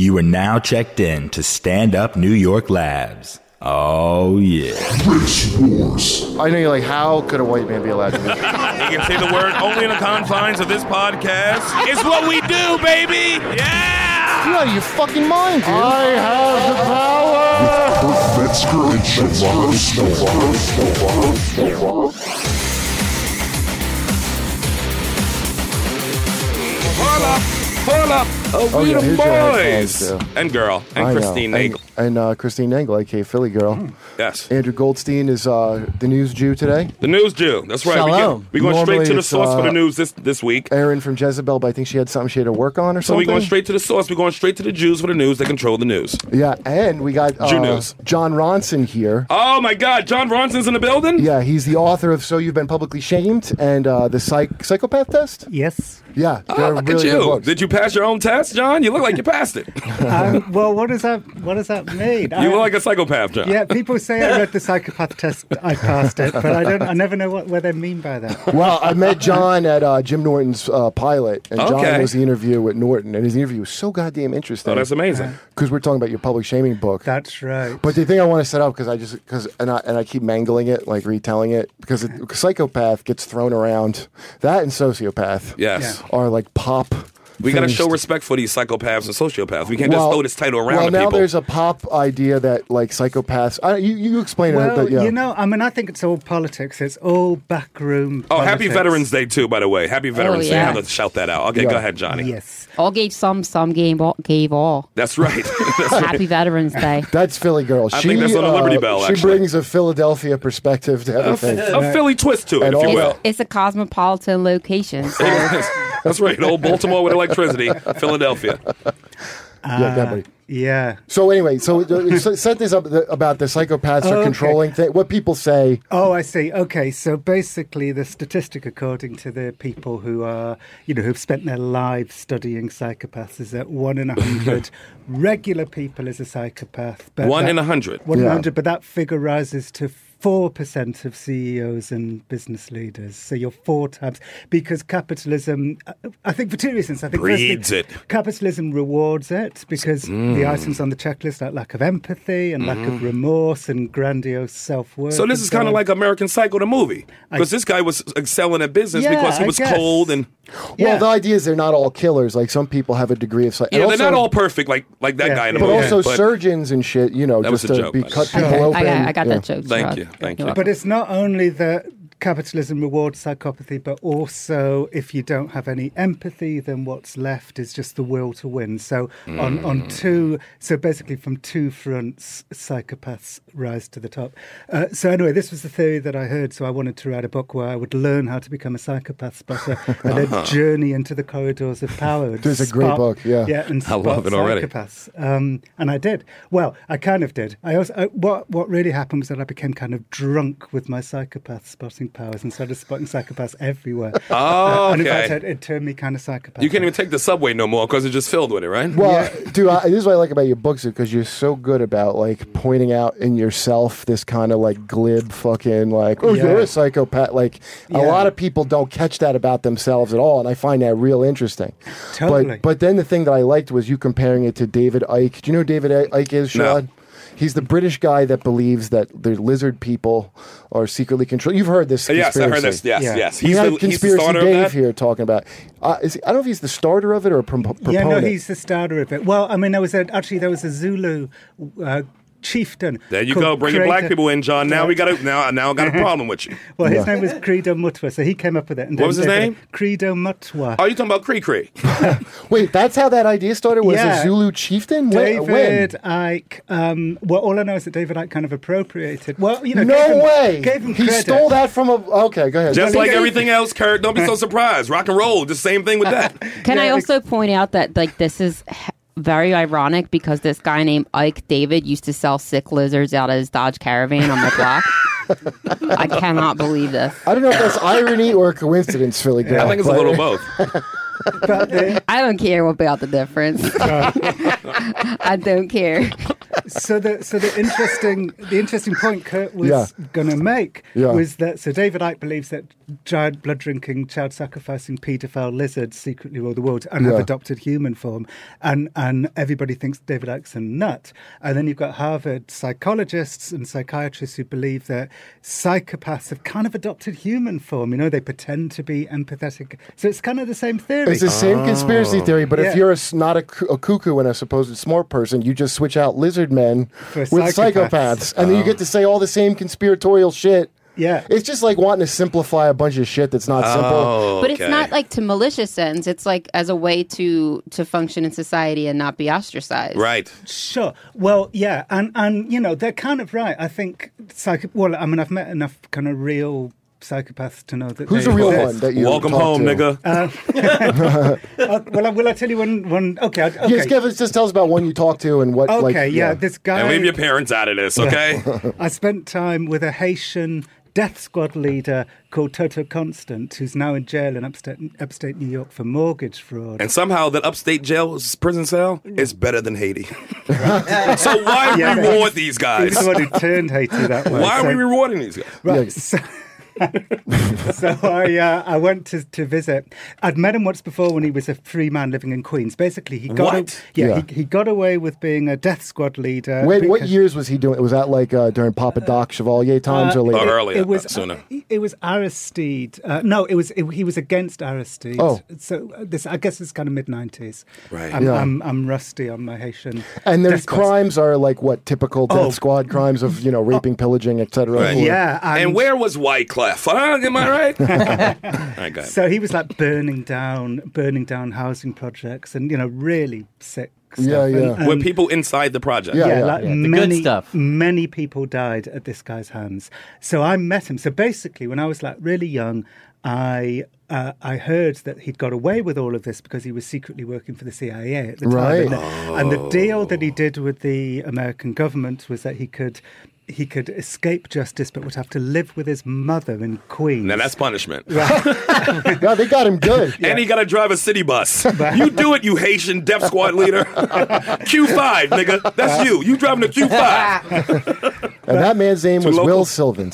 You are now checked in to Stand Up New York Labs. Oh, yeah. Race Wars. I know you're like, how could a white man be allowed to be? You can say the word only in the confines of this podcast. It's what we do, baby! Yeah! You're out of your fucking mind, dude. I have the power! With Kurt Metzger and Shalana Snowball. Hold up! We the here's your boys! headphones, too. And girl. And I know. Christine Nagel. And Christine Nagel, a.k.a. Philly Girl. Yes. Andrew Goldstein is the news Jew today. The news Jew. That's right. Shalom. We're going straight Normally to the it's, source for the news this week. Aaron from Jezebel, but I think she had something she had to work on or So something. we're going straight to the source. We're going straight to the Jews for the news. They control the news. Yeah, and we got Jew news. John Ronson here. Oh, my God. John Ronson's in the building? Yeah, he's the author of So You've Been Publicly Shamed and the Psychopath Test. Yes. Yeah, Oh, they're look really at good you. books. Did you pass your own test, John? You look like you passed it. Well, what does that mean? You look like a psychopath, John. Yeah, people say I read the psychopath test. I passed it, but I never know what they mean by that. Well, I met John at Jim Norton's pilot, and John Okay. was the interview with Norton, and his interview was so goddamn interesting. Oh, that's amazing. Because we're talking about your public shaming book. That's right. But the thing I want to set up, because I keep mangling it, like retelling it, because psychopath gets thrown around. That and sociopath Yes. are like pop. We got to things show respect for these psychopaths and sociopaths. We can't just throw this title around Well, to now people. there's a pop idea that like psychopaths. You explain Well, it. Yeah. I think it's all politics. It's all backroom Oh, politics. happy Veterans Day, too, by the way. Happy Veterans Day. I yeah. have to shout that out. Okay, Yeah. go ahead, Johnny. Yes. All gave some gave all. That's right. That's right. Happy Veterans Day. That's Philly Girl. I think that's on the Liberty Bell, She actually. brings a Philadelphia perspective to everything. A Philly twist to it, And if you all- will. It's a cosmopolitan location. So That's right. Old Baltimore with electricity. Philadelphia. Yeah, definitely. Yeah. So anyway, set this up about the psychopaths are Okay. controlling what people say. Oh, I see. Okay, so basically, the statistic, according to the people who are, who've spent their lives studying psychopaths, is that 1 in 100 regular people is a psychopath. But 1 in 100. 1 in Yeah. 100, but that figure rises to 4% of CEOs and business leaders. So you're 4 times, because capitalism, I think for 2 reasons. I think Breeds firstly, it. capitalism rewards it because the items on the checklist, like lack of empathy and lack of remorse and grandiose self-worth. So this is kind of like American Psycho, the movie. Because this guy was excelling at business Yeah, because he I was guess. cold and... Well, the idea is they're not all killers. Like some people have a degree of Yeah, they're not all perfect like that Yeah. guy in the But movie. also surgeons and shit. That was just a to joke, be by the cut way. people open. I got yeah. that joke. Thank Rod. you. Thank you. But it's not only that capitalism rewards psychopathy, but also if you don't have any empathy, then what's left is just the will to win. So so basically from 2 fronts, psychopaths rise to the top. So anyway, this was the theory that I heard. So I wanted to write a book where I would learn how to become a psychopath spotter and then journey into the corridors of power. It's a great book, yeah. and I love spot it already. psychopaths. And I did. Well, I kind of did. I also what really happened was that I became kind of drunk with my psychopath spotting powers and started spotting psychopaths everywhere. Oh, And in okay. fact, it turned me kind of psychopath. You can't even take the subway no more because it's just filled with it, right? Well, dude, this is what I like about your books because you're so good about like pointing out in yourself this kind of like glib fucking like, oh, Yeah. you're a psychopath. Like a Yeah. lot of people don't catch that about themselves at all, and I find that real interesting. Totally. But then the thing that I liked was you comparing it to David Icke. Do you know who David Icke is, No. Sean? He's the British guy that believes that the lizard people are secretly controlled. You've heard this conspiracy. Yes, I heard this. Yes, Yeah. yes. We He's had the Conspiracy starter of Dave that. here talking about. I don't know if he's the starter of it or a proponent. Yeah, no, he's the starter of it. Well, I mean, there was a Zulu chieftain. There you called go. Bring your black Credo- people in, John. Now I got a problem with you. Well, his name was Credo Mutwa, so he came up with it. And What was his name? Credo Mutwa. Oh, you talking about Cree Cree? Wait, that's how that idea started? Was Yeah. a Zulu chieftain? When? David Icke. Well, all I know is that David Icke kind of appropriated. Well, No gave way! him He credit. stole that from a... Okay, go ahead. Just like everything else, Kurt. Don't be so surprised. Rock and roll, the same thing with that. Can I Yeah, also point out that like this is very ironic because this guy named Ike David used to sell sick lizards out of his Dodge Caravan on the block. I cannot believe this. I don't know if that's irony or coincidence, Philly girl. I think it's a but- little both. But I don't care about the difference. I don't care. So the interesting point Kurt was going to make was that David Icke believes that giant blood drinking, child sacrificing, paedophile lizards secretly rule the world and have adopted human form, and everybody thinks David Icke's a nut. And then you've got Harvard psychologists and psychiatrists who believe that psychopaths have kind of adopted human form. You know, they pretend to be empathetic. So it's kind of the same theory. It's the same conspiracy theory, but if you're not a cuckoo and a supposed smart person, you just switch out lizard men with psychopaths. And then you get to say all the same conspiratorial shit. Yeah. It's just like wanting to simplify a bunch of shit that's not simple. But it's not like to malicious ends. It's like as a way to function in society and not be ostracized. Right. Sure. Well, yeah. And you know, they're kind of right. I think, I've met enough kind of real psychopaths to know that Who's the real one that you Welcome home, nigga. Will I tell you one? Okay. Yes, just tell us about one you talked to and what. Okay, this guy. And leave your parents out of this, okay? I spent time with a Haitian death squad leader called Toto Constant, who's now in jail in upstate New York for mortgage fraud. And somehow that upstate jail's prison cell is better than Haiti. So why reward these guys? He's the one who turned Haiti that way. Why are we rewarding these guys? Right. So I went to visit. I'd met him once before when he was a free man living in Queens. Basically, he got he got away with being a death squad leader. Wait, what years was he doing? Was that like during Papa Doc Chevalier times or later? Earlier, it was sooner. It was Aristide. No, he was against Aristide. Oh, so I guess it's kind of mid-90s. Right. I'm rusty on my Haitian. And there's crimes are like what typical death squad crimes of raping, pillaging, etc. Right. Yeah. And where was Wyclef? Am I right? Right, so he was like burning down housing projects and really sick stuff. Yeah. With people inside the project. Many, the good stuff. Many people died at this guy's hands. So I met him. So basically, when I was like really young, I heard that he'd got away with all of this because he was secretly working for the CIA at the time. Right. And the deal that he did with the American government was that he could escape justice but would have to live with his mother in Queens. Now that's punishment. Yeah, they got him good. And he got to drive a city bus. You do it, you Haitian death squad leader. Q5, nigga. That's you. You driving the Q5. And that man's name was Will Sylvans.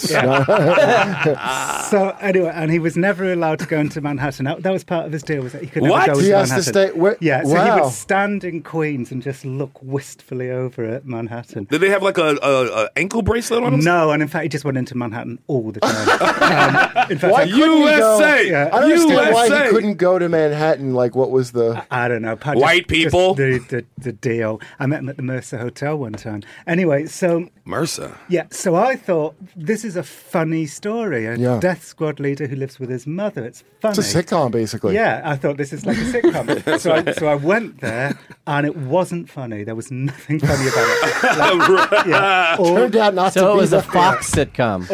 So anyway, and he was never allowed to go into Manhattan. That was part of his deal, was that he could never go into He has Manhattan. to stay. So he would stand in Queens and just look wistfully over at Manhattan. Did they have like a ankle bracelet on him? No, and in fact, he just went into Manhattan all the time. In fact, Why couldn't he go? USA! I don't understand why USA. he couldn't go to Manhattan. Like, what was the... I don't know. White people? Just the deal. I met him at the Mercer Hotel one time. Anyway, so... Mercer? Yeah, so I thought, this is a funny story. A death squad leader who lives with his mother. It's funny. It's a sitcom, basically. Yeah, I thought this is like a sitcom. so I went there, and it wasn't funny. There was nothing funny about it. Turned out not to be. So it was a Fox sitcom.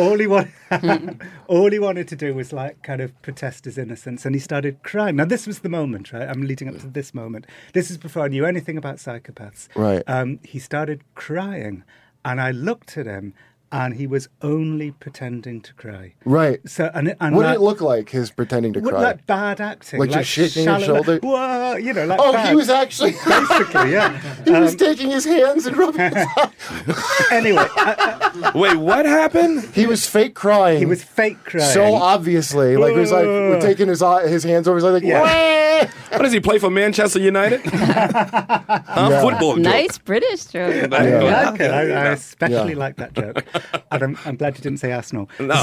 All he wanted to do was like kind of protest his innocence, and he started crying. Now this was the moment, right? I'm leading up to this moment. This is before I knew anything about psychopaths. Right. He started crying, and I looked at him, and he was only pretending to cry. Right. So, and what did it look like, his pretending to cry? Like bad acting. Like just shaking your shoulder? Whoa, like bad. He was actually... Basically, yeah. He was taking his hands and rubbing his eyes. Anyway. Wait, what happened? He was fake crying. He was fake crying. So obviously. Like, it was like taking his hands over his eyes, like, What does he play for Manchester United? Football joke. Nice British joke. I like it. I especially like that joke. And I'm glad you didn't say Arsenal. No.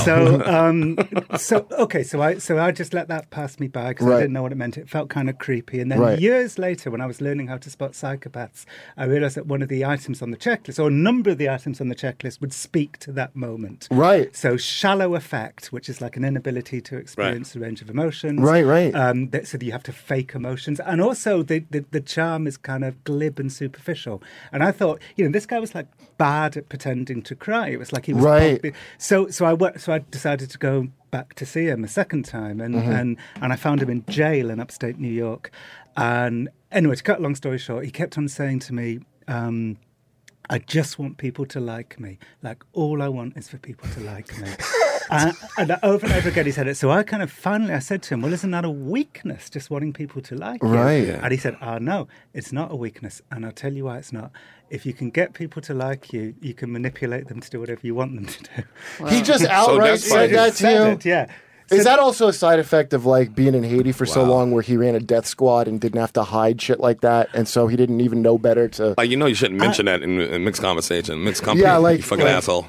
So I just let that pass me by because I didn't know what it meant. It felt kind of creepy. And then years later, when I was learning how to spot psychopaths, I realized that one of the items on the checklist, or a number of the items on the checklist, would speak to that moment. Right. So shallow affect, which is like an inability to experience a range of emotions. Right. So that you have to fake emotions. And also the charm is kind of glib and superficial. And I thought, this guy was like bad at pretending to cry. It was like he was So I decided to go back to see him a second time, and I found him in jail in upstate New York. And anyway, to cut a long story short, he kept on saying to me, I just want people to like me. Like, all I want is for people to like me. And over and over again he said it. So I said to him, well, isn't that a weakness, just wanting people to like you? Right. Yeah. And he said, no, it's not a weakness. And I'll tell you why it's not. If you can get people to like you, you can manipulate them to do whatever you want them to do. He just outright that's why said that to you? It, yeah. Is that also a side effect of like being in Haiti for so long where he ran a death squad and didn't have to hide shit like that, and so he didn't even know better to... Like, you shouldn't mention that in mixed conversation, mixed company. Yeah, like- you fucking like- asshole.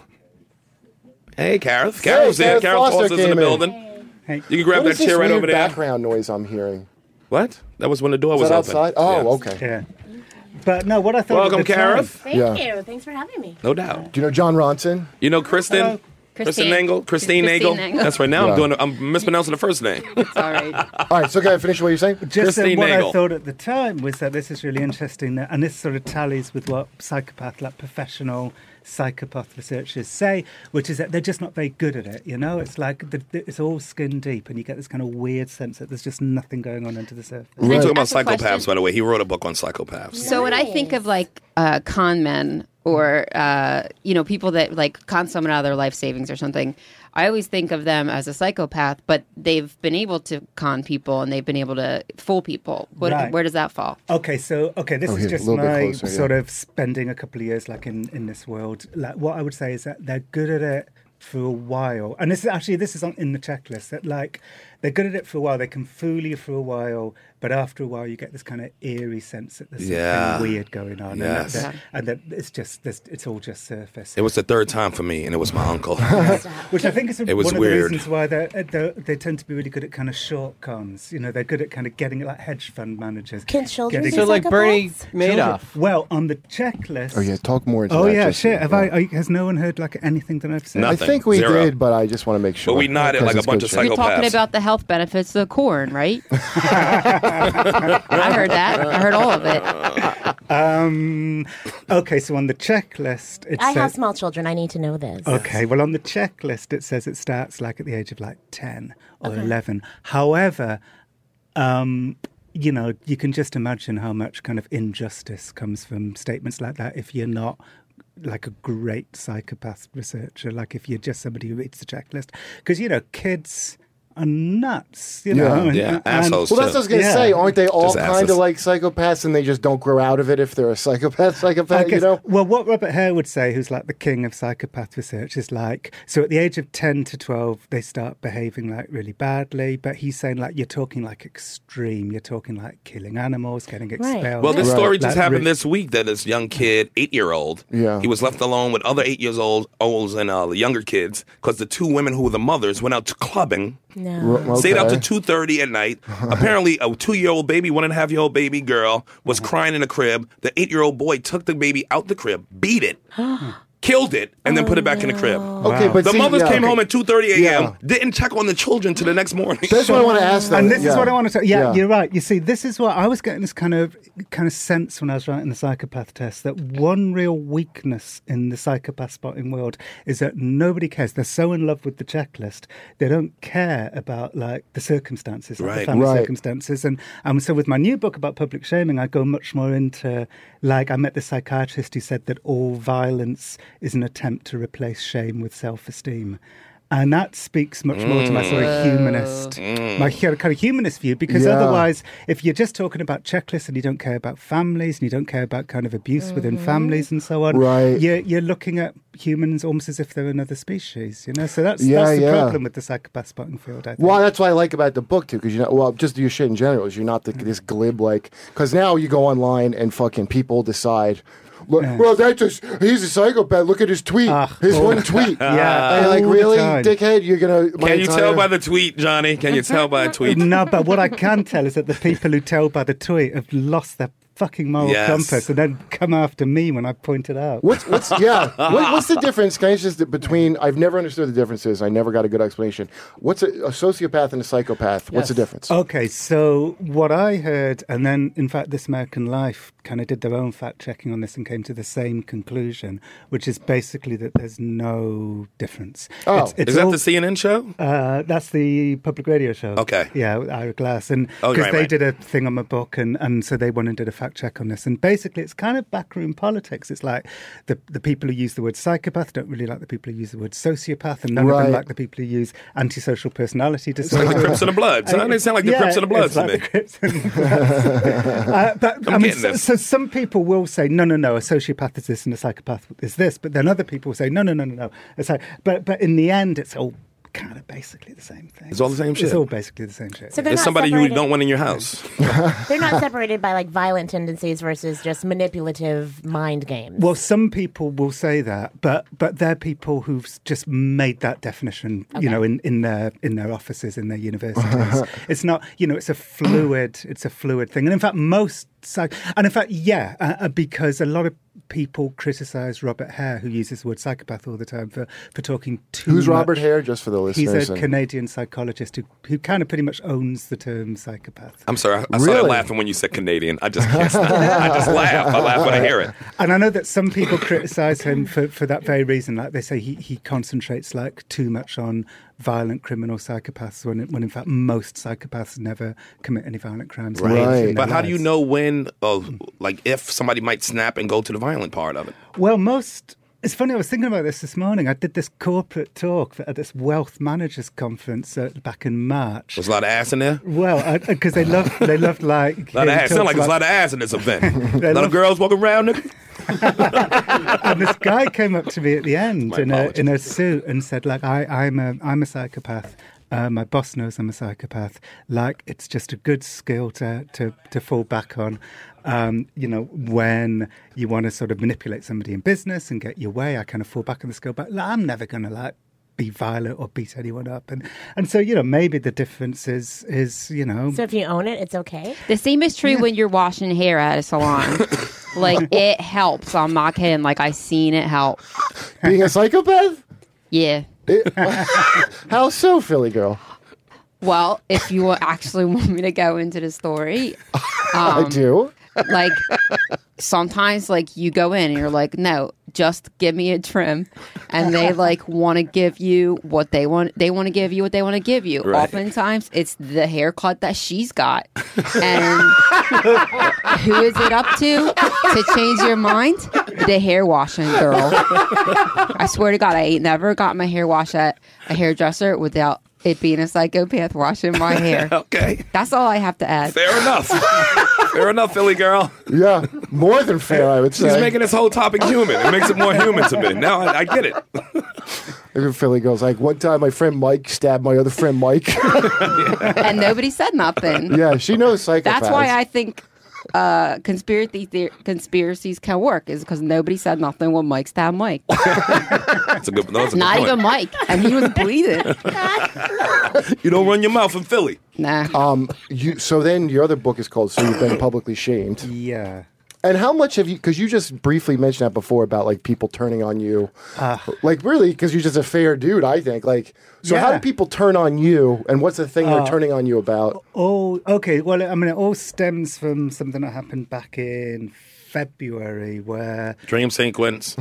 Hey, Kareth. Kareth's there. Kareth Kareth Foster Foster's in came the in. building. Hey. You can grab What that is this chair right weird over there. background noise I'm hearing? What? That was when the door Is was that open. outside? Oh, Yeah. okay. Yeah. But no, what I thought Welcome, at the time- Kareth. Thank Yeah. you. Thanks for having me. No doubt. Do you know John Ronson? You know Kristen? Kristen Nangle? Christine Nangle? That's right. Now Yeah. I'm mispronouncing the first name. Sorry. All right, so go ahead, finish what you're saying. Just Christine what Nagel. I thought at the time was that this is really interesting, and this sort of tallies with what professional psychopath researchers say, which is that they're just not very good at it. It's like it's all skin deep, and you get this kind of weird sense that there's just nothing going on under the surface. We're talking about Ask a question? psychopaths, by the way. He wrote a book on psychopaths. So when I think of like con men or people that like con someone out of their life savings or something, I always think of them as a psychopath, but they've been able to con people and they've been able to fool people. Right. Where does that fall? Okay, this here, is just a little bit my closer, yeah. sort of spending a couple of years like in this world. Like what I would say is that they're good at it for a while, and this is in the checklist, that like they're good at it for a while. They can fool you for a while, but after a while you get this kind of eerie sense that there's something weird going on, Yes. and that it's all just surface. It was the third time for me, and it was my uncle. Which I think is It was one of weird. the reasons why they tend to be really good at kind of short cons. They're good at kind of getting it like hedge fund managers. Can children Getting- be So like Bernie psychopaths? Madoff. Well, on the checklist. Oh yeah, talk more into Oh that. yeah, just- shit. yeah. Has no one heard like anything that I've said? I Nothing. think we Zero. did, but I just want to make sure. But we nodded Because like a it's bunch good of shit. You're talking Psychopaths. about the health benefits of corn, right? I heard that. I heard all of it. Okay, so on the checklist, it I says. have small children. I need to know this. Okay, well, on the checklist, it says it starts like at the age of like 10 or 11. However, you can just imagine how much kind of injustice comes from statements like that if you're not like a great psychopath researcher, like if you're just somebody who reads the checklist. Because, kids are nuts, Yeah, assholes. Well, that's what I was going to Yeah. say. Aren't they all Just kind asses. of like psychopaths, and they just don't grow out of it if they're a psychopath? I guess- You know? Well, what Robert Hare would say, who's like the king of psychopath research, is like, so at the age of 10 to 12, they start behaving like really badly. But he's saying like, you're talking like extreme. You're talking like killing animals, getting expelled. Well, this Right. story just Like, happened this week that this young kid, 8-year-old, Yeah. he was left alone with other 8-year-olds and younger kids because the two women who were the mothers went out to clubbing, No. stayed out to Okay. 2:30 at night. Apparently, a 2-year-old baby, 1.5-year-old baby girl was crying in the crib. The 8-year-old boy took the baby out the crib, beat it, killed it, and then put it back in the crib. Okay, but The see, mothers yeah, came okay. home at 2:30 a.m., Yeah. didn't check on the children till the next morning. That's what I want to ask. Them. And this yeah. is what I want to say. Yeah, Yeah. you're right. You see, this is what I was getting this kind of sense when I was writing the psychopath test, that one real weakness in the psychopath spotting world is that nobody cares. They're so in love with the checklist, they don't care about like the circumstances, like the Right. family Right. circumstances. And so with my new book about public shaming, I go much more into like I met this psychiatrist who said that all violence is an attempt to replace shame with self-esteem. And that speaks much more to my sort of humanist, kind of humanist view, because Yeah. otherwise, if you're just talking about checklists and you don't care about families and you don't care about kind of abuse within families and so on, Right. you're looking at humans almost as if they're another species, So that's Yeah, the yeah. problem with the psychopath spotting field, I think. Well, that's what I like about the book too, because just your shit in general is you're not this glib because now you go online and fucking people decide. Well, he's a psychopath. Look at his tweet. His one tweet. Yeah, And you're like, all the really, time. dickhead? You're gonna? Can you tell by the tweet, Johnny? Can you tell by a tweet? No, but what I can tell is that the people who tell by the tweet have lost their fucking moral Yes. compass and then come after me when I point it out. What's what's the difference? Can I just between? I've never understood the differences. I never got a good explanation. What's a sociopath and a psychopath? What's the difference? Okay, so what I heard, and then in fact This American Life kind of did their own fact checking on this and came to the same conclusion, which is basically that there's no difference. Oh. Is that the CNN show? That's the public radio show. Okay. Yeah, with Ira Glass. And Oh, because right, they right. did a thing on my book, and so they went and did a fact fact check on this. And basically, it's kind of backroom politics. It's like the people who use the word psychopath don't really like the people who use the word sociopath, and none of them like the people who use antisocial personality disorder. It's like the Crips and the Bloods. Huh? They sound like the Crips and the Bloods to me. The Crips and the Bloods. But I mean, so some people will say, no, a sociopath is this and a psychopath is this. But then other people will say, no. It's like, but in the end, it's all kind of basically the same thing. It's all the same shit. It's all basically the same shit. So There's somebody you don't want in your house. They're not separated by like violent tendencies versus just manipulative mind games. Well, some people will say that, but they're people who've just made that definition, in their offices, in their universities. It's not, it's a fluid thing. And in fact, because a lot of people criticise Robert Hare, who uses the word psychopath all the time, for talking too Who's much. Robert Hare, just for the listeners? He's a Canadian psychologist who kind of pretty much owns the term psychopath. I'm sorry, I started laughing when you said Canadian. I just can't stop. I just laugh. I laugh when I hear it. And I know that some people criticise him for that very reason. Like they say he concentrates like too much on violent criminal psychopaths when in fact most psychopaths never commit any violent crimes. Right. But how do you know when, if somebody might snap and go to the violent part of it? Well, it's funny, I was thinking about this morning. I did this corporate talk at this wealth managers conference back in March. There's a lot of ass in there? Well, because they loved like... A lot of ass. Sound like there's a lot of ass in this event. A lot of girls walking around, nigga. And this guy came up to me at the end in a suit and said, like, I'm a psychopath. My boss knows I'm a psychopath. Like, it's just a good skill to fall back on. When you want to sort of manipulate somebody in business and get your way, I kind of fall back on the skill. But I'm never going to be violent or beat anyone up. And so, maybe the difference is. So if you own it, it's okay. The same is true when you're washing hair at a salon. It helps. I'm not kidding. I seen it help. Being a psychopath? Yeah. How so, Philly girl? Well, if you actually want me to go into the story, I do. Sometimes you go in and you're like, no, just give me a trim, and they want to give you what they want. They want to give you what they want to give you. Right. Oftentimes, it's the haircut that she's got, and who is it up to change your mind? The hair washing girl. I swear to God, I ain't never got my hair washed at a hairdresser without it being a psychopath washing my hair. Okay. That's all I have to add. Fair enough. Fair enough, Philly girl. Yeah, more than fair, I would say. She's making this whole topic human. It makes it more human to me. Now I get it. Philly girl's like, one time my friend Mike stabbed my other friend Mike. And nobody said nothing. Yeah, she knows psychopaths. That's why I think conspiracies can work, is because nobody said nothing when Mike stabbed Mike. That's a good. Not even Mike, and he was bleeding. You don't run your mouth in Philly. Nah. So then your other book is called "So You've Been Publicly Shamed." Yeah. And how much have you? Because you just briefly mentioned that before about people turning on you, really, because you're just a fair dude. I think how do people turn on you, and what's the thing they're turning on you about? Oh, okay. Well, I mean, it all stems from something that happened back in February, where Dream sequence.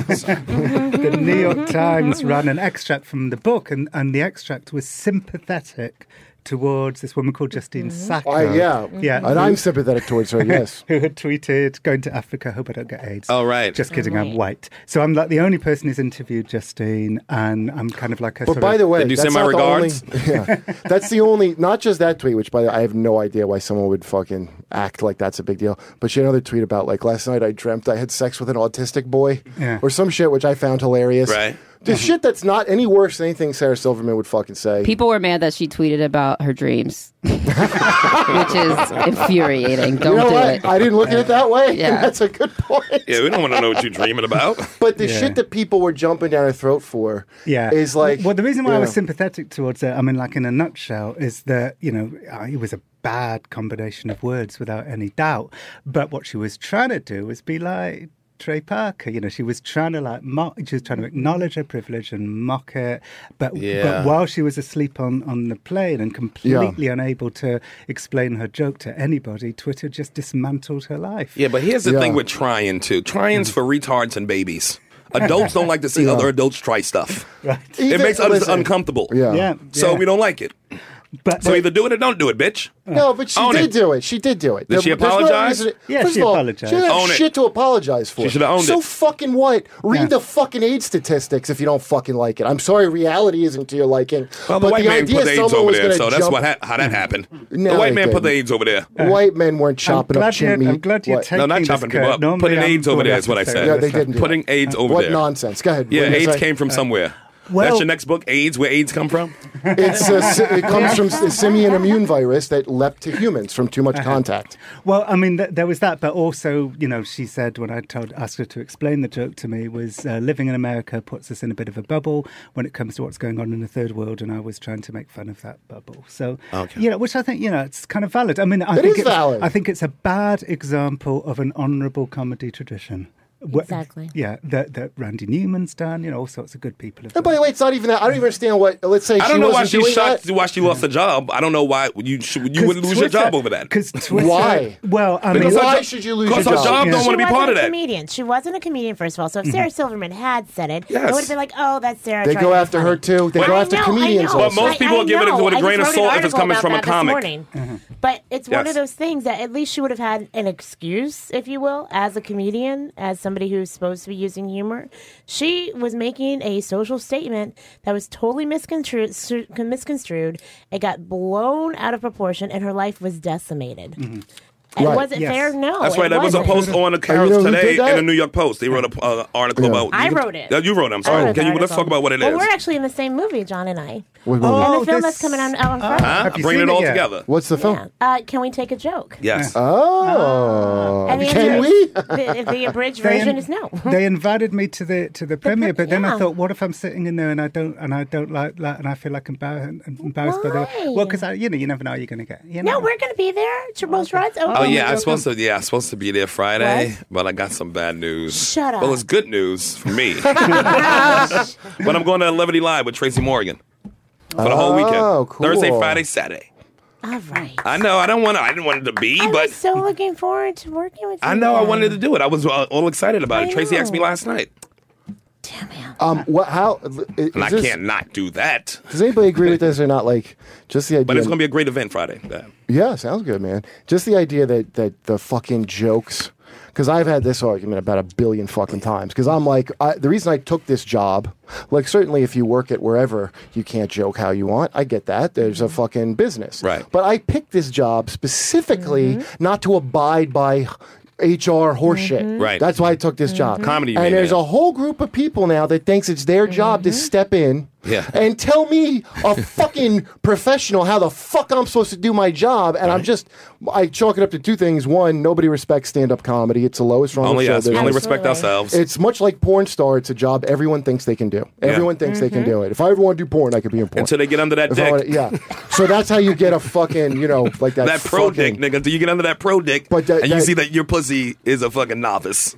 the New York Times ran an extract from the book, and the extract was sympathetic towards this woman called Justine Sacco. Yeah. And I'm sympathetic towards her, yes. Who had tweeted, "Going to Africa, hope I don't get AIDS." Oh, right. Just kidding, I'm white. So I'm the only person who's interviewed Justine, and I'm kind of like a But by the way, Did you that's send my not the regards? that's the only, not just that tweet, which by the way, I have no idea why someone would fucking act like that's a big deal. But she had another tweet about last night I dreamt I had sex with an autistic boy or some shit, which I found hilarious. Right. Just shit that's not any worse than anything Sarah Silverman would fucking say. People were mad that she tweeted about her dreams, which is infuriating. Don't do it. I didn't look at it that way. Yeah. That's a good point. Yeah, we don't want to know what you're dreaming about. But the shit that people were jumping down her throat for is Well, the reason why I was sympathetic towards it, I mean, in a nutshell, is that, it was a bad combination of words without any doubt. But what she was trying to do was be like Trey Parker. She was trying to she was trying to acknowledge her privilege and mock it. But while she was asleep on the plane and completely unable to explain her joke to anybody, Twitter just dismantled her life. Yeah, but here's the thing with trying too. Trying's for retards and babies. Adults don't like to see other adults try stuff. Right. It makes us uncomfortable. Yeah. So we don't like it. But So either do it or don't do it, bitch. No, but she Own did it. do it. She did do it. Did she There's no apologize? reason- Yeah, First she of all, apologized. She didn't Own have it. shit to apologize for. She should've owned so it. fucking what? Read Yeah. the fucking AIDS statistics if you don't fucking like it. I'm sorry, reality isn't to your liking. Well, the but white man idea put the AIDS someone over was there, gonna so that's jump- how that happened. No, the white they man put the didn't. AIDS over there. White men weren't chopping up chimp meat. I'm glad you're What? taking No, not this, chopping people Kurt. up. Normally Putting I'm AIDS over going there to is what I say said. Yeah, this they stuff. didn't do Putting that. AIDS over What there. nonsense? Go ahead. Yeah, What did you AIDS say? came from somewhere. well- That's your next book, AIDS, where AIDS come from? It's it comes from the simian immune virus that leapt to humans from too much contact. Well, I mean, there was that, but also, she said when I asked her to explain the joke to me was living in America puts us in a bit of a bubble when it comes to what's going on in the third world, and I was trying to make fun of that bubble. So, which I think, it's kind of valid. I mean, I think is valid. I think it's a bad example of an honourable comedy tradition. Exactly. Yeah, that Randy Newman's done. All sorts of good people have And done. by the way, it's not even that. I don't even understand what. Let's say I she don't know why wasn't she's doing shocked that. why she lost the job. I don't know why you wouldn't lose your job over that. Because Twitter. Why? Well, I Because mean, Why should you lose your Because her job? job Yeah. don't want to be She part of wasn't a that. comedian. She wasn't a comedian, first of all. So if Sarah Silverman had said it, Yes. it would have been like, oh, that's Sarah. They trying go to be after funny. her too. They I go after know, comedians. I know. also. But most people give it with a I grain of just wrote salt an if it's article coming about from a that this comic. morning. But it's one Yes. of those things that at least she would have had an excuse, if you will, as a comedian, as somebody who's supposed to be using humor. She was making a social statement that was totally misconstrued. It got blown out of proportion, and her life was decimated. And Right. was it Yes. fair? No. That's right. it There was a wasn't. post on the you Carols know who today did that? in the New York Post. They wrote an article about. I wrote it. Yeah, you wrote it. I'm I sorry. wrote the Let's article. talk about what it Well, is. we're actually in the same movie, John and I. What movie? Oh, and the film this- that's coming out on Friday. Huh? Have you Bringing seen it all it yet? together. What's the film? Can we take a joke? Yes. Oh, And the can answer we? is- the abridged They version in- is no. They invited me to the premiere, but then I yeah. thought, what if I'm sitting in there and I don't like that, and I feel like embarrassed by the Why? well, because you never know how you're going to get. No, we're going to be there. Most rides open. Oh yeah, I'm supposed to be there Friday, What? but I got some bad news. Shut up. Well, it's good news for me. But I'm going to Levity Live with Tracy Morgan for the whole weekend. Oh, cool. Thursday, Friday, Saturday. All right. I know. I didn't want it to be, I but was so looking forward to working with you. I know I again. wanted to do it. I was all excited about it. I Tracy asked me know. last night, What? How? Is and I this- can't not do that. Does anybody agree with this or not? Like, just the idea. But it's going to be a great event Friday. Yeah. Yeah, sounds good, man. Just the idea that the fucking jokes. Because I've had this argument about a billion fucking times. Because I'm like, the reason I took this job, like, certainly if you work at wherever, you can't joke how you want. I get that. There's a fucking business. Right. But I picked this job specifically not to abide by HR horseshit. Right. That's why I took this job. Comedy, And man, there's yeah. a whole group of people now that thinks it's their job to step in Yeah. and tell me, a fucking professional, how the fuck I'm supposed to do my job. And I chalk it up to two things. One, nobody respects stand-up comedy. It's the lowest rung of Only show us. We there only is. respect ourselves. It's much like porn star. It's a job everyone thinks they can do. Everyone thinks they can do it. If I ever want to do porn, I could be in porn. Until they get under that If I wanna- dick. yeah. So that's how you get a fucking, like that. That pro fucking- dick, nigga. Until you get under that pro dick, But that- and you that- see that your pussy is a fucking novice.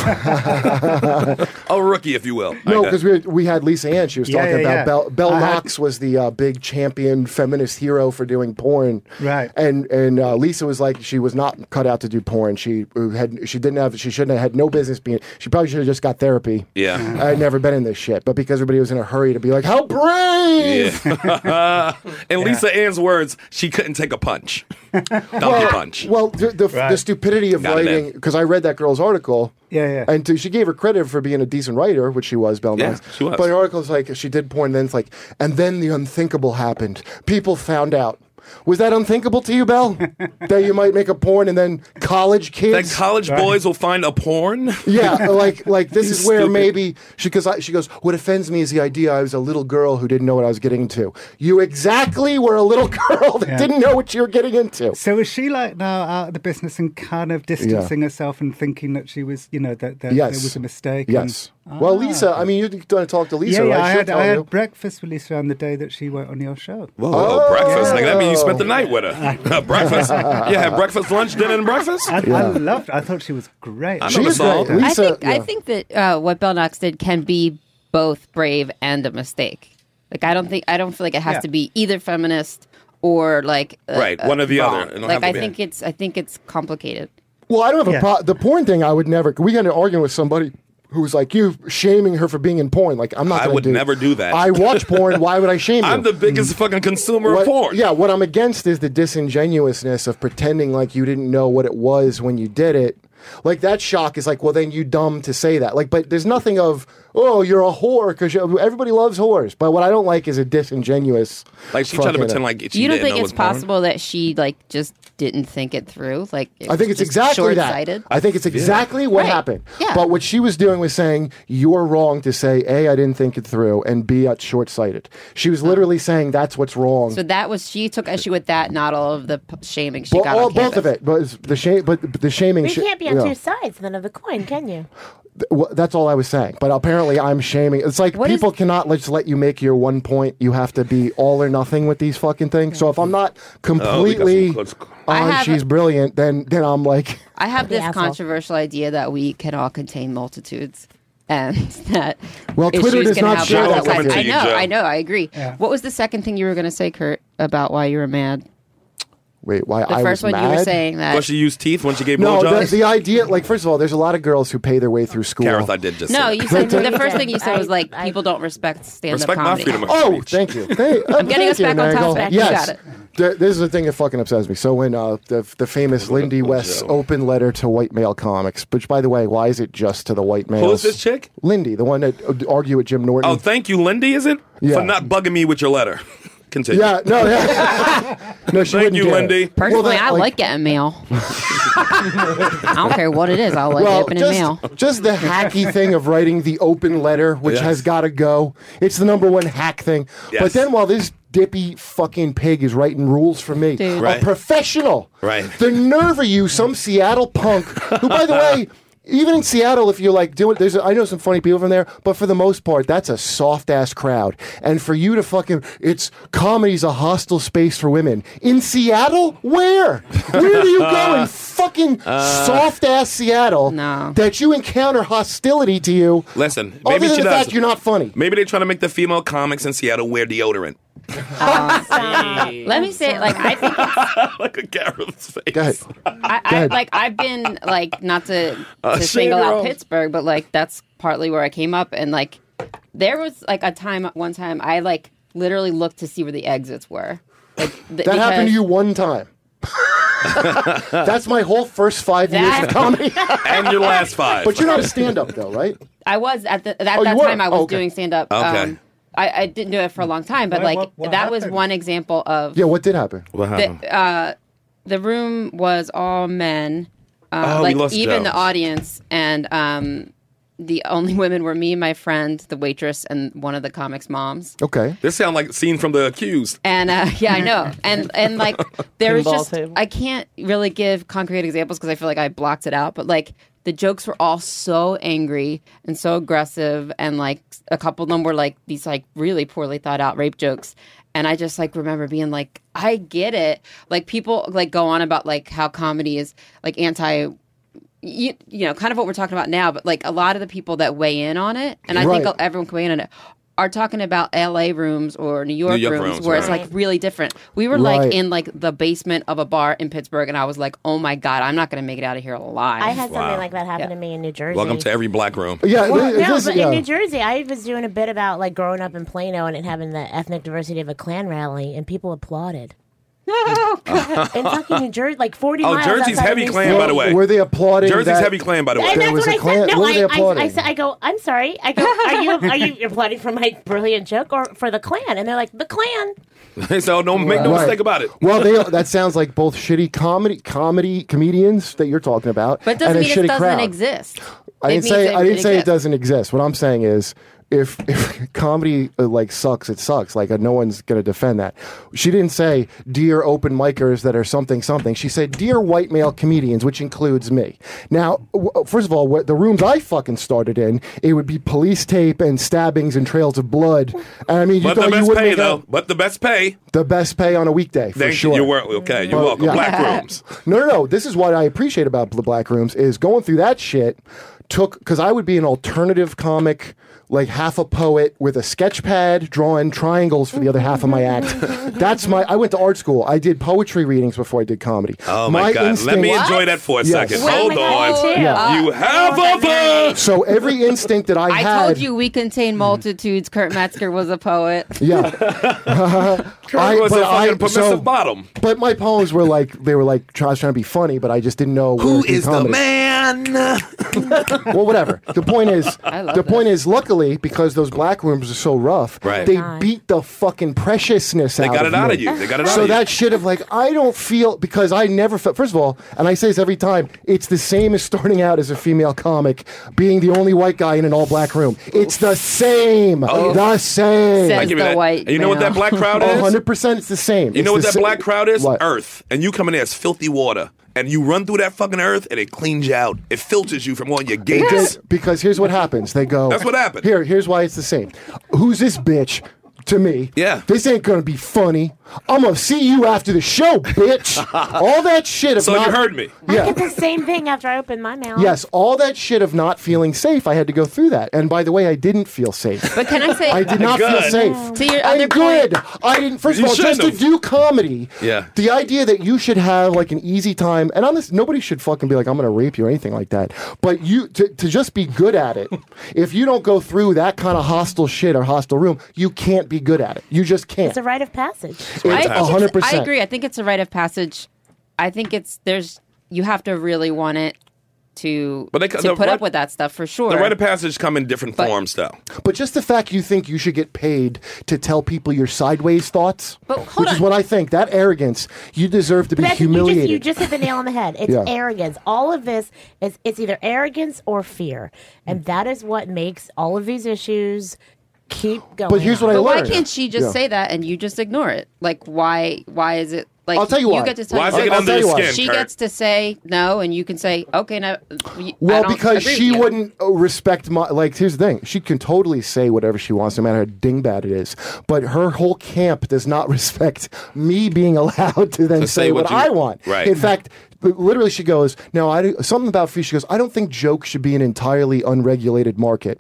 A rookie, if you will. No, Like that. because we had Lisa Ann. She was Yeah, talking yeah, about yeah. Belle I had- Knox was the big champion feminist hero for doing porn. Right. And Lisa was like, she was not cut out to do porn. She shouldn't have had no business being. She probably should have just got therapy. Yeah. I'd never been in this shit, but because everybody was in a hurry to be like, how brave. Yeah. In Lisa Ann's words, she couldn't take a punch. Donkey punch. Well, the stupidity of Got it writing, in. because I read that girl's article. Yeah. And she gave her credit for being a decent writer, which she was, Belle Yeah, Knox. she was. But her article is like, she did porn, and then it's like, and then the unthinkable happened. People found out. Was that unthinkable to you, Belle? That you might make a porn and then college That kids? college boys will find a porn? Yeah, like this is where Stupid. maybe she goes, what offends me is the idea I was a little girl who didn't know what I was getting into. You exactly were a little girl that didn't know what you were getting into. So is she like now out of the business and kind of distancing herself and thinking that she was, that there Yes. was a mistake? Yes. Well, Lisa, I mean, you're going to talk to Lisa, Yeah, right? I She'll had tell I you. had breakfast with Lisa on the day that she went on your show. Whoa, breakfast. Like, that means you spent the night with her. Breakfast? You had breakfast, lunch, dinner, and breakfast? I loved. I thought she was great. I know She the is song. great. Lisa, I think that what Belle Knox did can be both brave and a mistake. Like I don't feel like it has Yeah. to be either feminist or like Right, one or the wrong. other. It don't Like have to I be. think it's complicated. Well, I don't have Yeah. the porn thing. I would never. We got into arguing with somebody who's like you shaming her for being in porn. Like I'm not. I would never do that. I watch porn. Why would I shame you? I'm the biggest fucking consumer of porn. Yeah, what I'm against is the disingenuousness of pretending like you didn't know what it was when you did it. Like that shock is like, well, then you dumb to say that. Like, but there's nothing of, oh, you're a whore because everybody loves whores. But what I don't like is a disingenuous. Like she tried to pretend like she you don't didn't think know it's it was porn? possible that she like just didn't think it through? Like I think it's just exactly short-sighted? that. I think it's exactly what Right. happened. Yeah. But what she was doing was saying, you're wrong to say, A, I didn't think it through, and B, it's short-sighted. She was literally saying that's what's wrong. So that was she took issue with that, not all of the shaming she got Well, on both campus. of it. But the shaming. But you can't be on yeah. two sides then of the coin, can you? Well, that's all I was saying. But apparently, I'm shaming. It's like What people cannot just let you make your one point. You have to be all or nothing with these fucking things. So if I'm not completely some clips. I on, have- she's brilliant, then I'm like, I have The this asshole. controversial idea that we can all contain multitudes. And that Well, Twitter issues does can not have share both that with sides. you. I Joe. know, I agree. Yeah. What was the second thing you were going to say, Kurt, about why you were mad? wait, why The I first was one mad? you were saying that. But she used teeth when she gave No, blowjobs? the idea, like, first of all, there's a lot of girls who pay their way through school. Kareth, I did just No, say you that. said the first thing you said was like I- people don't respect stand-up Respect my comedy. freedom of Oh, speech. thank you. I'm getting us back on topic. You Yes. got it. This is the thing that fucking upsets me. So when the famous Lindy West's open letter to white male comics, which, by the way, why is it just to the white males? Who is this chick? Lindy, the one that argue with Jim Norton. Oh, thank you, Lindy, is it? Yeah. For not bugging me with your letter. Continue. yeah, no, yeah. No, she Thank wouldn't you, get it. Lindy. Personally, Well, that, I like getting mail. I don't care what it is. I like opening mail. just the hacky thing of writing the open letter, which Yes. has got to go. It's the number one hack thing. Yes. But then while this dippy fucking pig is writing rules for me, Dude. Right. a professional, Right. the nerve of you, some Seattle punk, who, by the way, even in Seattle, if you like do it, I know some funny people from there, but for the most part, that's a soft ass crowd. And for you to comedy's a hostile space for women in Seattle. Where do you go in fucking soft ass Seattle No. that you encounter hostility to you? Listen, Other maybe than she the does. fact you're not funny. Maybe they're trying to make the female comics in Seattle wear deodorant. Let me say, like, I think Like a Gareth's face. Go ahead. I like I've been like not to shame single your out own. Pittsburgh, but like that's partly where I came up, and like there was like one time I like literally looked to see where the exits were. Like That happened to you one time. That's my whole first 5 years That- of comedy. And your last five. But you're not a stand-up though, right? I was at that Oh, you were? time I was Oh, okay. doing stand up. Okay. I didn't do it for a long time, but Why- like what that was happened? one example of Yeah, what did happen? What happened? the room was all men, Oh, we like lost even Joe. the audience, and the only women were me, my friend, the waitress, and one of the comics' moms. Okay. This sounds like a scene from The Accused. And yeah, I know. And like there was Pinball just table. I can't really give concrete examples because I feel like I blocked it out. But like the jokes were all so angry and so aggressive, and like a couple of them were like these like really poorly thought out rape jokes. And I just like remember being like, I get it. Like people like go on about like how comedy is like anti. You know, kind of what we're talking about now, but like a lot of the people that weigh in on it, and I Right. think everyone can weigh in on it, are talking about LA rooms or New York, rooms where it's right. like really different. We were Right. like in like the basement of a bar in Pittsburgh, and I was like, oh my God, I'm not going to make it out of here alive. I had Wow. something like that happen Yeah. to me in New Jersey. Welcome to every black room. Yeah, Well, this- no, this- but yeah. in New Jersey, I was doing a bit about like growing up in Plano and it having the ethnic diversity of a Klan rally, and people applauded. In fucking New Jersey, like 40 Oh, miles Jersey's outside heavy of New Klan, York. by the way. Were they applauding Jersey's that? heavy Klan, by the way. And There that's was what a I Klan- said. No, what were they applauding? I go, I'm sorry. I go, are you applauding for my brilliant joke or for the Klan? And they're like, the Klan. So don't make no Right. mistake about it. Well, that sounds like both shitty comedians that you're talking about, but it doesn't and a mean it shitty doesn't crowd. exist. I It didn't means say that I didn't say it exists. doesn't exist. What I'm saying is, if comedy like sucks, it sucks. Like no one's gonna defend that. She didn't say dear open micers that are something something. She said dear white male comedians, which includes me. Now, first of all, the rooms I fucking started in, it would be police tape and stabbings and trails of blood. And I mean, you But the thought you best wouldn't pay, make though. out But the best pay. the best pay on a weekday for Thank sure. you. Okay. You're welcome. yeah. Black rooms. No. This is what I appreciate about the black rooms is going through that shit because I would be an alternative comic, like half a poet with a sketch pad drawing triangles for the other half of my act. I went to art school. I did poetry readings before I did comedy. Oh my God. Let me enjoy that for a Yes. second. Well, Hold I got on. it too. Yeah. You have a verse. So every instinct that I I had. told you we contain multitudes. Kurt Metzger was a poet. Yeah. Kurt was a fucking permissive bottom. But my poems were like, I was trying to be funny, but I just didn't know Who where to do is the comedy. man? Well, whatever. The point is, luckily, because those black rooms are so rough, Right. they beat the fucking preciousness They out got of it out you. of you. They got it out So of you. that shit of like, I don't feel, because I never felt, first of all, and I say this every time, it's the same as starting out as a female comic, being the only white guy in an all black room. It's the same. The same. Says I give you the that. white And you know what male. that black crowd is? 100% it's the same. You know what that black crowd is? What? Earth. And you come in there as filthy water. And you run through that fucking earth and it cleans you out. It filters you from all your gates. Because here's what happens. They go. That's what happened. Here's why it's the same. Who's this bitch? To me, Yeah. this ain't gonna be funny. I'm gonna see you after the show, bitch. All that shit of So not, you heard me. I Yeah. get the same thing after I open my mouth. Yes, all that shit of not feeling safe. I had to go through that. And by the way, I didn't feel safe. But can I say? I did not feel Good. safe. To your I'm other good. point- I didn't. First You of all, just to shouldn't have. do comedy. Yeah. The idea that you should have like an easy time, and on this, nobody should fucking be like, I'm going to rape you or anything like that. But you to just be good at it. If you don't go through that kind of hostile shit or hostile room, you can't be good at it. You just can't. It's a rite of passage. It's I think 100%. I agree. I think it's a rite of passage. I think you have to really want it to But the put rite- up with that stuff for sure. The rite of passage come in different But- forms, though. But just the fact you think you should get paid to tell people your sideways thoughts, But hold which is on. what I think, that arrogance, you deserve to be That's- humiliated. You just hit the nail on the head. It's Yeah. arrogance. All of this it's either arrogance or fear, and that is what makes all of these issues keep going. But here's what I But why learned. can't she just Yeah. say that and you just ignore it? Like why is it like I'll tell you why. get to tell Why is you it get I'll under tell your you why. skin, she Kurt? gets to say no and you can say okay now I Well, don't because agree she with you. wouldn't respect my. Like, here's the thing: she can totally say whatever she wants, no matter how dingbat it is. But her whole camp does not respect me being allowed to then To say say what what you- I want. Right. In fact, literally, she goes, "No, something about free." She goes, "I don't think jokes should be an entirely unregulated market."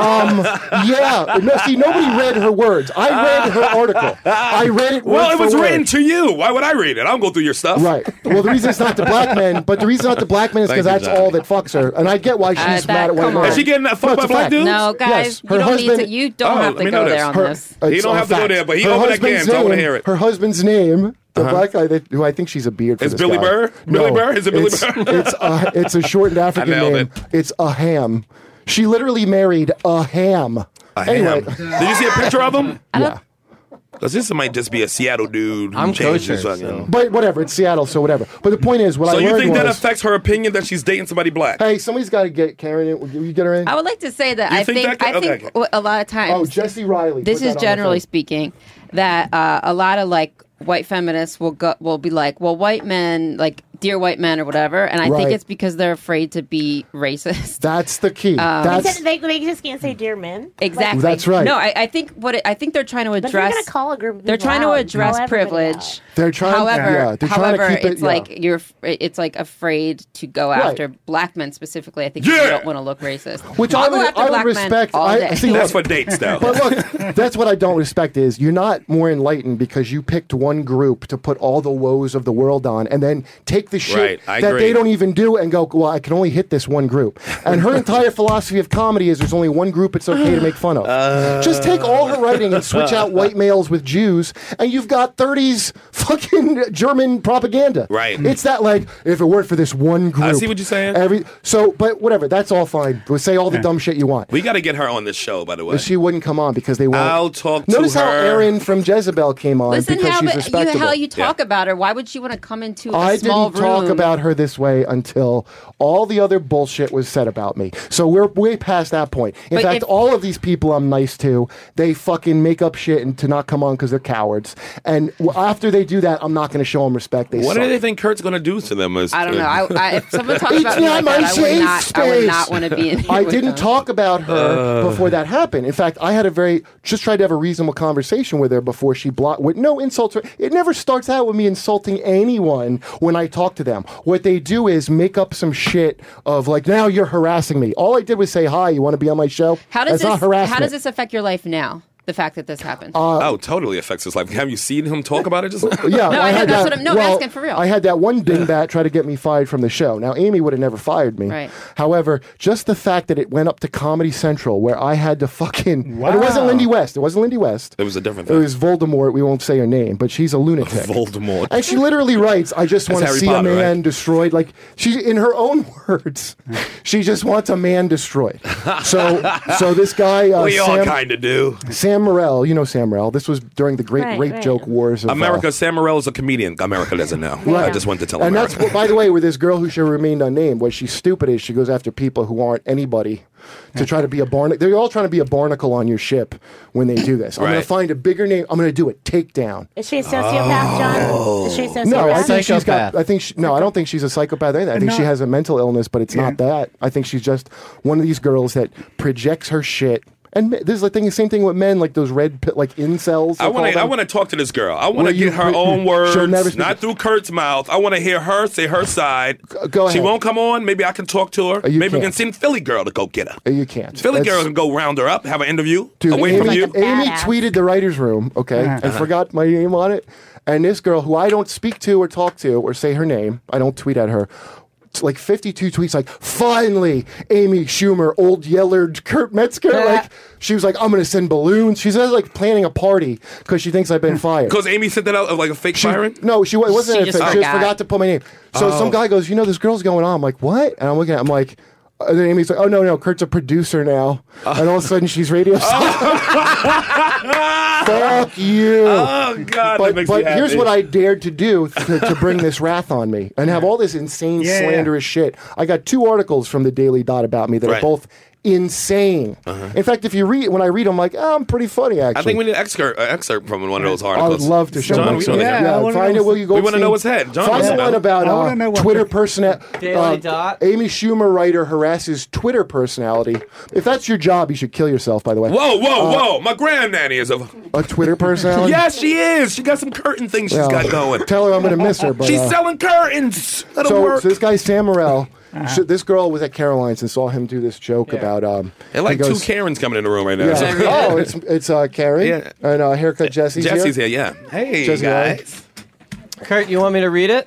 Yeah. No, see, nobody read her words. I read her article. I read it. Well, word it for was word. written to you. Why would I read it? I don't go through your stuff. Right. Well, the reason it's not to black men, but the reason it's not to black men is because Thank you, that's Johnny. all that fucks her. And I get why she's mad at white come on. men. Is she getting that fucked No, by it's a black fact. dudes? No, guys, Yes, you her don't husband- need to. You don't Oh, have let to me go know there this. on Her- this. He it's don't a have to go fact. there, but he Her opened that husband's can, so I wanna name- hear it. Her husband's name, the black guy, who I think she's a beard for It's this Billy guy. Burr? Billy Burr? Is it Billy it's, Burr? It's a shortened African nailed name. it. It's a ham. She literally married a ham. Anyway, Did you see a picture of him? yeah. Because this might just be a Seattle dude. Who I'm changed kosher, his fucking- so- But whatever, it's Seattle, so whatever. But the point is, what So I you learned think that was, affects her opinion that she's dating somebody black? hey, somebody's got to get Karen in. Will you get her in? I would like to say that You I think think that could- I think okay. a lot of times Oh, Jesse Riley. this Put is that on the generally thing. speaking that a lot of like white feminists will be like, well, white men, like dear white men or whatever, and I think Right. it's because they're afraid to be racist. That's the key. They just can't say dear men. Exactly. That's right. No, I think I think they're trying to But if you're address. going to call a group of They're people trying to out, address call everybody privilege. out. They're trying. However, yeah, they're trying to keep it's it. like it's like afraid to go Right. after black men specifically. I think Yeah. you don't want to look racist. Which I'll I go would- after I would black men respect. all day. I see. That's Look, for dates, though. But look, that's what I don't respect is you're not more enlightened because you picked one group to put all the woes of the world on and then take the shit Right, I that agree. they don't even do and go, well, I can only hit this one group. And her entire philosophy of comedy is there's only one group it's okay to make fun of. Just take all her writing and switch out white males with Jews and you've got 30s fucking German propaganda. Right. It's that like, if it weren't for this one group. I see what you're saying. But whatever, that's all fine. We'll say all the dumb shit you want. We got to get her on this show, by the way. She wouldn't come on because they won't. I'll talk to Notice how her. Aaron from Jezebel came on Listen because how she's you respectable. talk about her. Why would she want to come into a I small didn't room? talk about her this way until all the other bullshit was said about me. So we're way past that point. In But fact, if- all of these people I'm nice to, they fucking make up shit and to not come on because they're cowards. And after they do that, I'm not going to show them respect. They What suck. do they think Kurt's going to do to them? I don't know. If someone talks It's about me not like my that, safe I would space. not want to be in here I with didn't them. talk about her before that happened. In fact, I had just tried to have a reasonable conversation with her before she blocked with no insults. It never starts out with me insulting anyone when I talk to them. What they do is make up some shit of like, now you're harassing me. All I did was say, hi, you want to be on my show? How does That's not this? harassment. How does this affect your life now? The fact that this happened. Totally affects his life. Have you seen him talk about it just now? Yeah, No, I know, that's what I'm- no, I'm asking for real. I had that one dingbat try to get me fired from the show. Now, Amy would have never fired me. Right. However, just the fact that it went up to Comedy Central where I had to fucking... Wow. And it wasn't Lindy West. It wasn't Lindy West. It was a different It thing. was Voldemort. We won't say her name, but she's a lunatic. Voldemort. And she literally writes, I just want to Harry see Potter, a man right? destroyed. Like, she, in her own words, she just wants a man destroyed. So this guy, We all Sam, kind of do. Sam Morrell, you know Sam Morrell. This was during the great Right, rape right. joke wars of America, Sam Morril is a comedian. America doesn't know. I just went to tell and America. that's what, by the way, with this girl who should remain unnamed, what she's stupid is she goes after people who aren't anybody to try to be a barnacle. They're all trying to be a barnacle on your ship when they do this. I'm going Right. to find a bigger name. I'm going to do it. Takedown. Is she a sociopath, John? Is she a sociopath? No, I think she's got. Psychopath. I think no, I don't think she's a psychopath either. I think she No. has a mental illness, but it's not that. I think she's just one of these girls that projects her shit. And this is the thing. Same thing with men, like those like incels. I want to talk to this girl. I want Where to you- get her own words, she'll never speak- not through Kurt's mouth. I want to hear her say her side. Go She ahead. won't come on. Maybe I can talk to her. You Maybe we can't. can send Philly girl to go get her. You can't. Philly That's- girl can go round her up, have an interview Dude, away from Amy, you. Amy Badass. tweeted the writer's room, okay, and forgot my name on it. And this girl, who I don't speak to or talk to or say her name, I don't tweet at her. It's like 52 tweets, like, finally, Amy Schumer, old yellered Kurt Metzger. Like, she was like, I'm going to send balloons. She's like planning a party because she thinks I've been fired. Because Amy sent that out of like a fake firing. No, it wasn't. She a just fake. She just forgot. forgot to put my name. So some guy goes, this girl's going on. I'm like, what? And I'm looking at it, I'm like, and then Amy's like, oh, no, Kurt's a producer now. And all of a sudden she's radio Fuck you. Oh God, that But makes me happy. here's what I dared to do to bring this wrath on me and have all this insane Yeah. slanderous shit. I got 2 articles from the Daily Dot about me that are Right. both insane. In fact, if you read, when I read them, I'm like, I'm pretty funny actually. I think we need an excerpt from one of those I articles. would love to show John, them. we wanna Yeah, hear. I wanna find know it. Will you go? We wanna know what's ahead. John Find wants the to one know. about I wanna know what Twitter the- personality. Daily Dot. Amy Schumer writer harasses Twitter personality. If that's your job, you should kill yourself. By the way, Whoa! My granddaddy is a Twitter personality. Yes, she is. She got some curtain things she's Yeah. got going. Tell her I'm going to miss her. But, She's selling curtains. Let her so work. this guy Sam Morrell. So this girl was at Caroline's and saw him do this joke about. There are like he goes, 2 Karens coming in the room right now. Yeah. Oh, it's Karen Yeah. and haircut Jesse's Jesse's here. here, yeah. Hey, Jesse, guys. Kurt, you want me to read it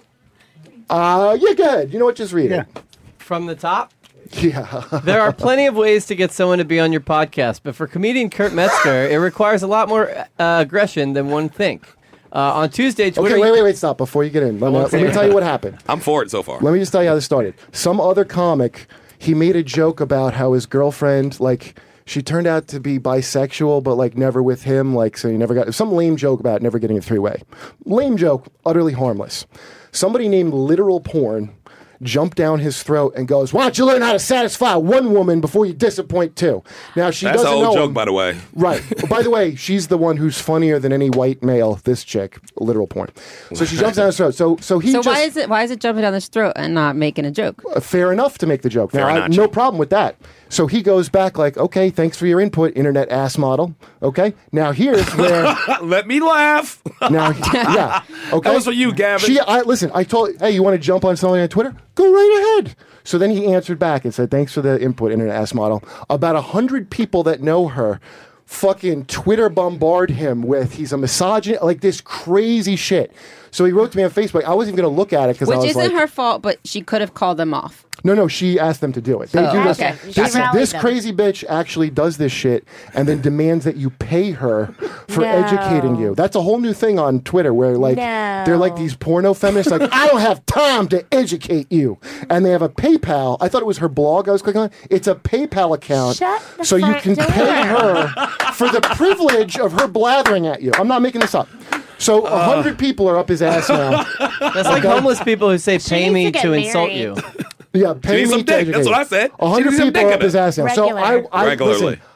Yeah, good. You know what? Just read it. from the top? Yeah. There are plenty of ways to get someone to be on your podcast, but for comedian Kurt Metzger, it requires a lot more aggression than one think. On Tuesday, Twitter... Okay, wait, stop before you get in. Let me tell you what happened. I'm for it so far. Let me just tell you how this started. Some other comic, he made a joke about how his girlfriend, like, she turned out to be bisexual, but like never with him. Like, so he never got some lame joke about never getting a 3-way. Lame joke, utterly harmless. Somebody named Literal Porn jumped down his throat and goes, "Why don't you learn how to satisfy one woman before you disappoint 2?" Now she That's an doesn't know old joke, him. by the way. Right. By the way, she's the one who's funnier than any white male. This chick, Literal Porn. So she jumps down his throat. So he So just why is it jumping down his throat and not making a joke? fair enough to make the joke. Now, Fair I, enough. no problem with that. So he goes back like, okay, thanks for your input, internet ass model. Okay, now here's where Let me laugh. now, yeah, okay. That was for you, Gavin. Listen. I told, hey, you want to jump on something on Twitter? Go right ahead. So then he answered back and said, thanks for the input, internet ass model. About 100 people that know her fucking Twitter bombard him with he's a misogynist, like this crazy shit. So he wrote to me on Facebook. I wasn't even going to look at it because I Which was isn't like, her fault, but she could have called them off. No, she asked them to do it. They do this. okay. She This, rallied this them. crazy bitch actually does this shit and then demands that you pay her for educating you. That's a whole new thing on Twitter where like No. they're like these porno feminists like, I don't have time to educate you. And they have a PayPal. I thought it was her blog I was clicking on. It's a PayPal account. Shut the so you front can door. pay her for the privilege of her blathering at you. I'm not making this up. So 100 people are up his ass now. That's like homeless people who say, pay needs me to get to insult married. you. Yeah, pay needs me some to dick. educate That's what you. I said. She 100 needs some people dick are in up his it. ass now. So Regular. I Regularly. listen,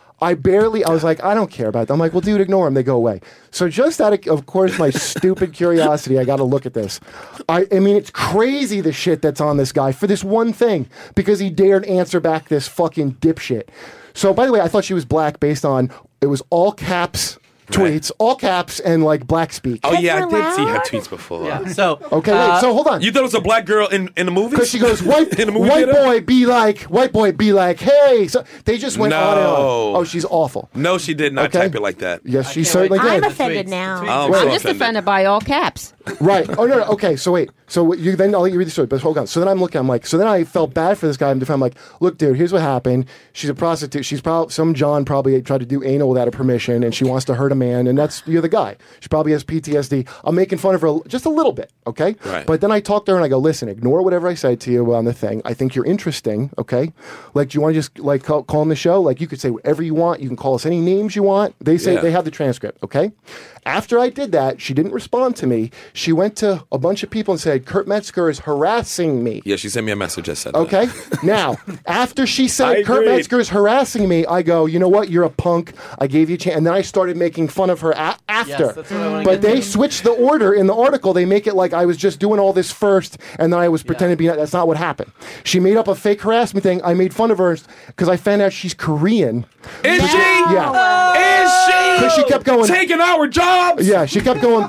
I was like, I don't care about them. I'm like, well, dude, ignore them. They go away. So just out of course, my stupid curiosity, I got to look at this. I mean, it's crazy the shit that's on this guy for this one thing because he dared answer back this fucking dipshit. So, by the way, I thought she was black based on, it was all caps, tweets, all caps and like black speak. Oh yeah, I we're did see her loud? tweets before. Yeah. So Okay, wait. So hold on. You thought it was a black girl in the movie? Because she goes, white in the movie white theater? boy be like, hey. So they just went on and on. No. Oh, she's awful. No, she did not Okay. type it like that. Yes, she can't certainly wait. I'm did. offended tweets. now. The tweets Oh, are- I'm so I'm just offended. offended by all caps. Right. Oh no. Okay. So wait. So you then I'll let you read the story. But hold on. So then I'm looking. I'm like. So then I felt bad for this guy. I'm like, look, dude. Here's what happened. She's a prostitute. She's probably some John probably tried to do anal without her permission, and she wants to hurt a man. And you're the guy. She probably has PTSD. I'm making fun of her just a little bit. Okay. Right. But then I talk to her and I go, listen, ignore whatever I said to you on the thing. I think you're interesting. Okay. Like, do you want to just like call on the show? Like, you could say whatever you want. You can call us any names you want. They say Yeah. they have the transcript. Okay. After I did that, she didn't respond to me. She went to a bunch of people and said, Kurt Metzger is harassing me. Yeah, she sent me a message that said that. Okay? Now, after she I said Kurt agreed. Metzger is harassing me, I go, you know what? You're a punk. I gave you a chance. And then I started making fun of her after. Yes, that's what I wanna But get they to. switched the order in the article. They make it like I was just doing all this first, and then I was pretending to be. That's not what happened. She made up a fake harassment thing. I made fun of her because I found out she's Korean. Is she? Yeah. Is she? Because she kept going. Taking our jobs? Yeah, she kept going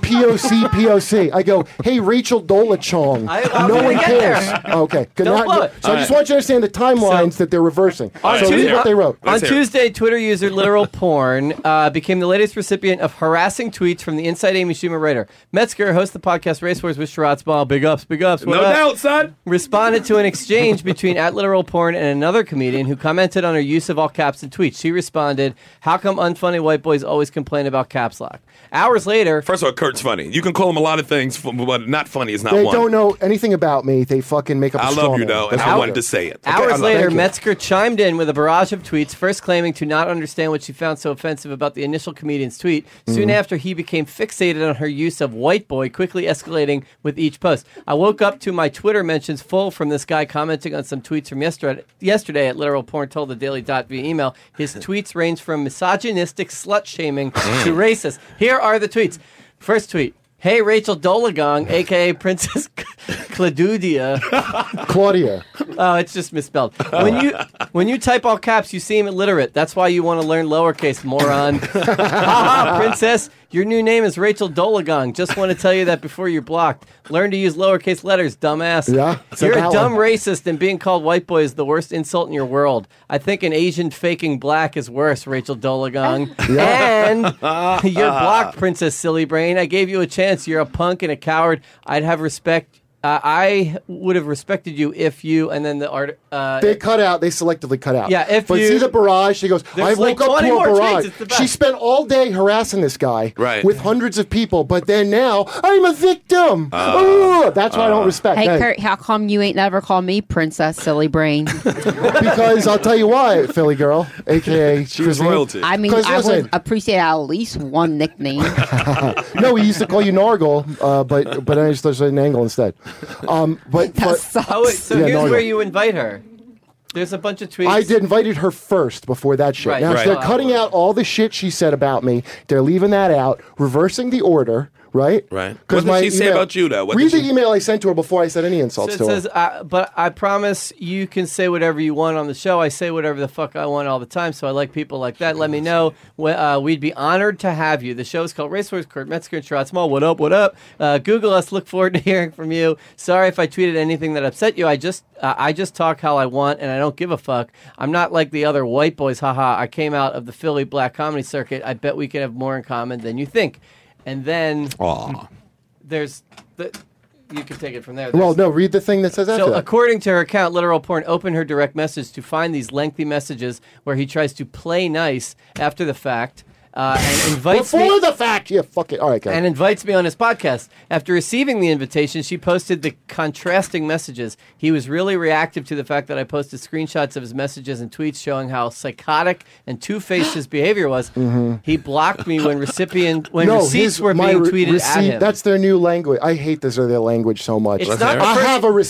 POC. I go, hey, Rachel Dolachong. I'm No gonna one get cares. there. Okay, good. Don't blow it. So I just want you to understand the timelines that they're reversing. right, So let's read hear what it. they wrote. On Let's hear it. Tuesday, Twitter user Literal Porn became the latest recipient of harassing tweets from the Inside Amy Schumer writer. Metzger, host of the podcast Race Wars with Schratzball, big ups, what No up? doubt, son. Responded to an exchange between @LiteralPorn and another comedian who commented on her use of all caps in tweets. She responded, "How come unfunny white boys always complain about caps lock?" Hours later, First of all, Kurt's funny. You can call him a lot of things, but not funny is not They one. don't know anything about me. They fucking make up a I straw love you, man. though, and That's I what wanted they to do. say it. Hours Thank later, you. Metzger chimed in with a barrage of tweets, first claiming to not understand what she found so offensive about the initial comedian's tweet. Soon after, he became fixated on her use of white boy, quickly escalating with each post. I woke up to my Twitter mentions full from this guy commenting on some tweets from yesterday at Literal Porn told the Daily Dot via email. His tweets range from misogynistic slut-shaming to racist. Here are the tweets. First tweet. Hey, Rachel Dolagong, a.k.a. Princess Claudia. Claudia. Oh, it's just misspelled. When you type all caps, you seem illiterate. That's why you want to learn lowercase, moron. Haha, princess. Your new name is Rachel Dolagong. Just want to tell you that before you're blocked. Learn to use lowercase letters, dumbass. Yeah, it's You're a that dumb one. racist, and being called white boy is the worst insult in your world. I think an Asian faking black is worse, Rachel Dolagong. And you're blocked, Princess Silly Brain. I gave you a chance. You're a punk and a coward. I'd have respect. I would have respected you if you, and then the art. They cut out. They selectively cut out. Yeah, if but you- see the barrage. She goes. There's I woke like up 20 to a more tweets, barrage. it's the best. She spent all day harassing this guy Right. with hundreds of people. But then now I'm a victim. That's why I don't respect. Hey, that. Kurt, how come you ain't never called me Princess Silly Brain? Because I'll tell you why, Philly girl, aka She was royalty. I mean, 'Cause I listen- would appreciate at least one nickname. No, we used to call you Nargle, but I just there's an angle instead. But That sucks. Oh, wait, so Yeah, here's no, where no. you invite her. There's a bunch of tweets. I did invited her first before that shit. Right, Now right. they're cutting out all the shit she said about me. They're leaving that out, reversing the order. Right? Right. Because What did she say about you, though? What Read did the she- email I sent to her before I said any So insults it to her. says, but I promise you can say whatever you want on the show. I say whatever the fuck I want all the time, so I like people like that. Let me know. We'd be honored to have you. The show is called Race Wars. Kurt Metzger and Sherrod Small. What up? What up? Google us. Look forward to hearing from you. Sorry if I tweeted anything that upset you. I just talk how I want, and I don't give a fuck. I'm not like the other white boys. Haha. I came out of the Philly black comedy circuit. I bet we can have more in common than you think. And then there's you can take it from there. Well, no, read the thing that says after So, that. according to her account, Literal Porn opened her direct message to find these lengthy messages where he tries to play nice after the fact and invites me. Before the fact, yeah, fuck it. All right, guys. And invites me on his podcast. After receiving the invitation, she posted the contrasting messages. He was really reactive to the fact that I posted screenshots of his messages and tweets showing how psychotic and two-faced his behavior was. He blocked me when receipts were being tweeted at him. That's their new language. I hate this or their language so much. It's not the I first- have a receipt.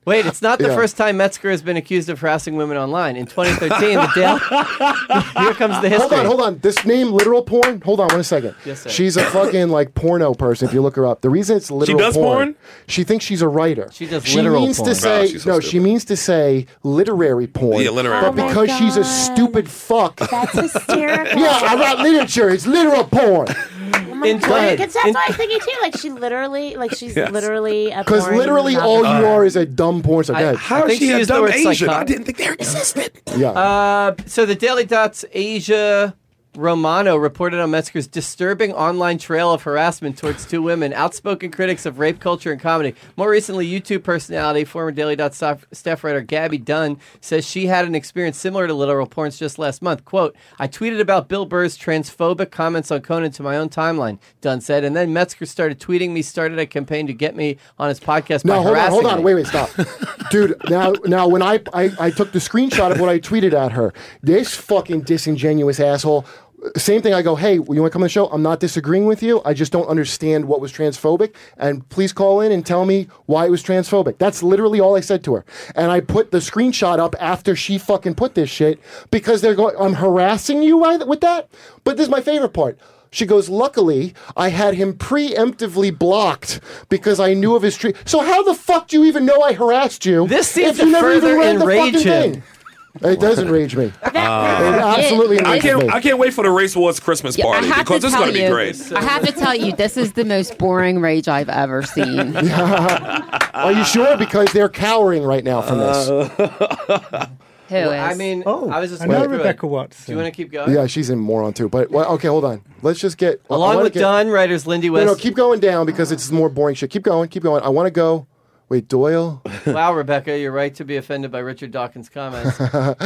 Wait, it's not the Yeah. first time Metzger has been accused of harassing women online. In 2013, the Daily... Here comes the history. Hold on. This name, literal porn. Hold on, 1 second. Yes, sir. She's a fucking like porno person. If you look her up, the reason it's literal does porn? She thinks she's a writer. She does literal means porn. to say Wow, she's so she stupid. means to say literary porn. Yeah, literary But porn. because she's a God. stupid fuck. That's hysterical. Yeah, I write literature. It's literal porn. In Because that's what I was thinking too. Like she's literally a Because porn literally novel. all you are is a dumb porn star. Go ahead. How I is think she she a used the dumb word Asian? psychotic. I didn't think they existed. Yeah. So the Daily Dot's Asia Romano reported on Metzger's disturbing online trail of harassment towards two women, outspoken critics of rape culture and comedy. More recently, YouTube personality, former Daily Dot staff writer Gabby Dunn, says she had an experience similar to literal porns just last month. Quote, I tweeted about Bill Burr's transphobic comments on Conan to my own timeline, Dunn said, and then Metzger started tweeting me, started a campaign to get me on his podcast by No, hold harassing on. me. Wait, stop. Dude, now when I took the screenshot of what I tweeted at her, this fucking disingenuous asshole, same thing, I go, hey, you want to come on the show? I'm not disagreeing with you. I just don't understand what was transphobic. And please call in and tell me why it was transphobic. That's literally all I said to her. And I put the screenshot up after she fucking put this shit because they're going, I'm harassing you with that? But this is my favorite part. She goes, luckily, I had him preemptively blocked because I knew of his street. So how the fuck do you even know I harassed you? This seems if to you never further even read the enrage fucking him. thing? It does enrage me. It absolutely I enrages me. can't wait for the Race Wars Christmas Yeah, I party have because to it's tell going to be you- great. I have to tell you, this is the most boring rage I've ever seen. Are you sure? Because they're cowering right now from this. Who is? I mean, I was just I know going through it. Rebecca Watson. Do you want to keep going? Yeah, she's a moron too. But well, okay, hold on. Let's just get I Along wanna with get- Dunn, writers Lindy West. No, keep going down because it's more boring shit. Keep going. I want to go. Wait, Doyle. Wow, Rebecca, you're right to be offended by Richard Dawkins' comments.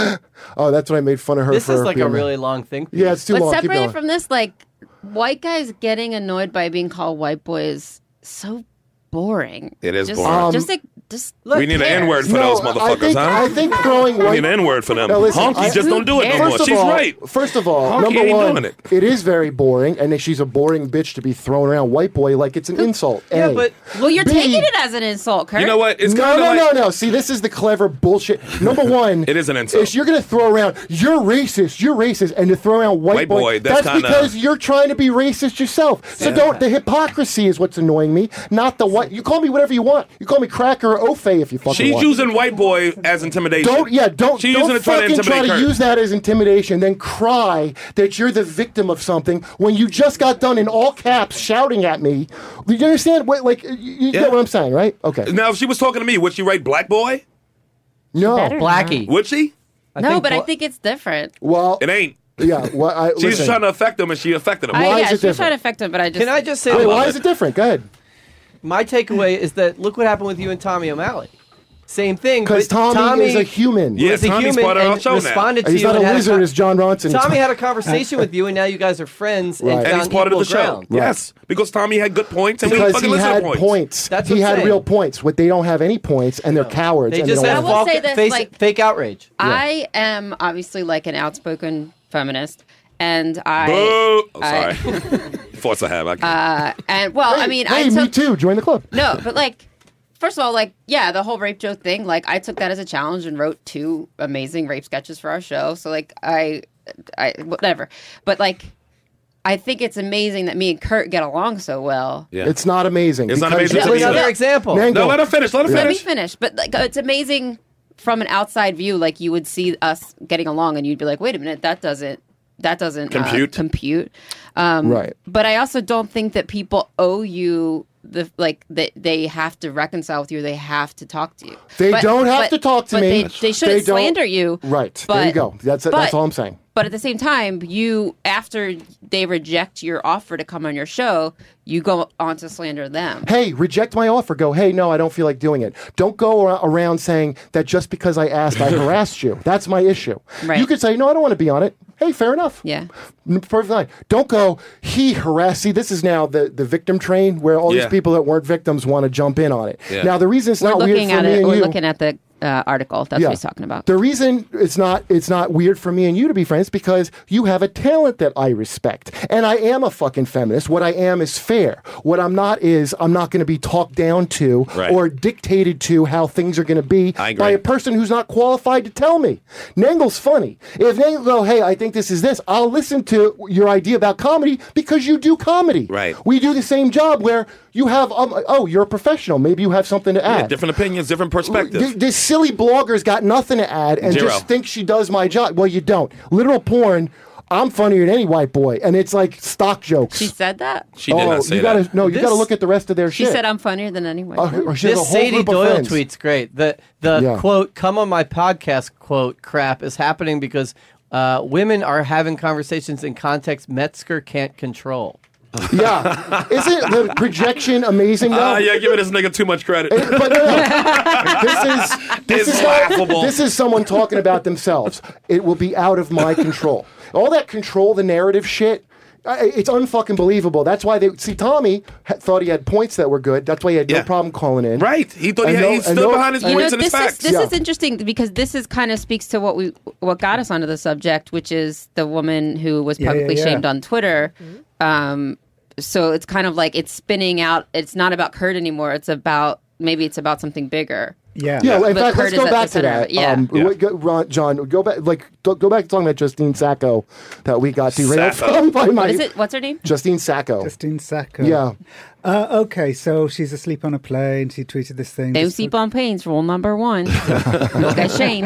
Oh, that's what I made fun of her This for. is like a being- really long thing. Yeah, it's too But long. Keep separated going. from this, like, white guys getting annoyed by being called white boys, so boring. It is just, boring. Just We need an cares? N-word for No, those motherfuckers, I huh? think throwing We white. need an N-word for them. Now, listen, Honky just don't do it no more. First of She's all, right. First of all, Honky number ain't one, doing it. it is very boring, and she's a boring bitch to be thrown around white boy like it's an insult. Yeah, A. but Well, you're B. taking it as an insult, Kurt. You know what? It's No, kind of like... no. See, this is the clever bullshit. Number one, It is an insult. Is you're going to throw around, you're racist, and to throw around white boy, that's kinda- because you're trying to be racist yourself. So don't. The hypocrisy is what's annoying me, not the white. You call me whatever you want. You call me cracker or Ofe if you fucking She's want. using white boy as intimidation. Don't She's using it trying to fucking try intimidate to Kurt. use that as intimidation, then cry that you're the victim of something when you just got done in all caps shouting at me. Do you understand? What, like, you get what I'm saying, right? Okay. Now, if she was talking to me, would she write black boy? No. better. Blackie. Would she? No, but I think it's different. Well, It ain't. yeah. Well, She's listen. trying to affect him, and she affected him. Why is Yeah, it she's trying different? to affect him, but I just... Can I just say Wait, that why is it different? Go ahead. my takeaway is that look what happened with you and Tommy O'Malley. Same thing. Because but Tommy is a human. Yeah, was a Tommy's human part of our and show now. responded to He's you not and a had wizard as John Ronson. Tommy had a conversation with you, and now you guys are friends Right. and And And found he's part of equal the show. ground. Yes, because Tommy had good points, and we because fucking he listen to had points. points. That's He what I'm had saying. real points. What they don't have any points, and they're cowards. They and just they have don't I will want say this, like- fake outrage. I am obviously like an outspoken feminist, and I... Boo! Oh, I- sorry. Force I have. I can't. and, well, I mean, Hey, I me took... too. Join the club. No, but like, first of all, like, yeah, the whole rape joke thing, like, I took that as a challenge and wrote 2 amazing rape sketches for our show. So, like, I whatever. But, like, I think it's amazing that me and Kurt get along so well. Yeah. It's not amazing. It's not because- amazing to me Another either. example. Mango. No, let her finish. Let her Let me finish. finish. But, like, it's amazing from an outside view. Like, you would see us getting along and you'd be like, wait a minute, that doesn't Compute. Right. But I also don't think that people owe you that they have to reconcile with you. They have to talk to you. They But- don't have but- to talk to but me. They They shouldn't don't- slander you. Right. But, There you go. That's all I'm saying. But at the same time, you after they reject your offer to come on your show, you go on to slander them. Hey, reject my offer. Go, hey, no, I don't feel like doing it. Don't go around saying that just because I asked, I harassed you. That's my issue. Right. You could say, no, I don't want to be on it. Hey, fair enough. Yeah. Perfect fine. Don't go, he harassed. See, this is now the victim train where all Yeah. these people that weren't victims want to jump in on it. Yeah. Now, the reason it's We're not weird looking for at me it. and We're you. looking at the article. That's what he's talking about. The reason it's not weird for me and you to be friends because you have a talent that I respect. And I am a fucking feminist. What I am is fair. What I'm not is I'm not going to be talked down to or dictated to how things are going to be by a person who's not qualified to tell me. Nangel's funny. If Nangle go, hey, I think this is this, I'll listen to your idea about comedy because you do comedy. Right. We do the same job where you have, you're a professional. Maybe you have something to add. Yeah, different opinions, different perspectives. This silly blogger's got nothing to add and Zero. just thinks she does my job. Well, you don't. Literal porn, I'm funnier than any white boy, and it's like stock jokes. She said that? She did not say that. No, you got to look at the rest of their She shit. said I'm funnier than any white boy. She has a This whole Sadie group of Doyle friends. tweet's great. The quote, come on my podcast, quote, crap is happening because women are having conversations in context Metzger can't control. Yeah. Isn't the projection amazing, though? Yeah, giving this nigga too much credit. But no. This is laughable. This is someone talking about themselves. It will be out of my control. All that control the narrative shit, it's unfucking believable. That's why Tommy thought he had points that were good. That's why he had no problem calling in. Right. He thought he stood behind his points and his facts. This is interesting because this is kind of speaks to what got us onto the subject, which is the woman who was publicly shamed on Twitter. So it's kind of like it's spinning out. It's not about Kurt anymore. It's about something bigger. Yeah. In But fact, Kurt let's go is at back the to center of that. it. Yeah. John, go back. Go back to talking about Justine Sacco that we got derailed from. What is it? What's her name? Justine Sacco. Justine Sacco. Yeah. Okay, so she's asleep on a plane. She tweeted this thing. Don't sleep on planes. Rule number 1. Look at Shane.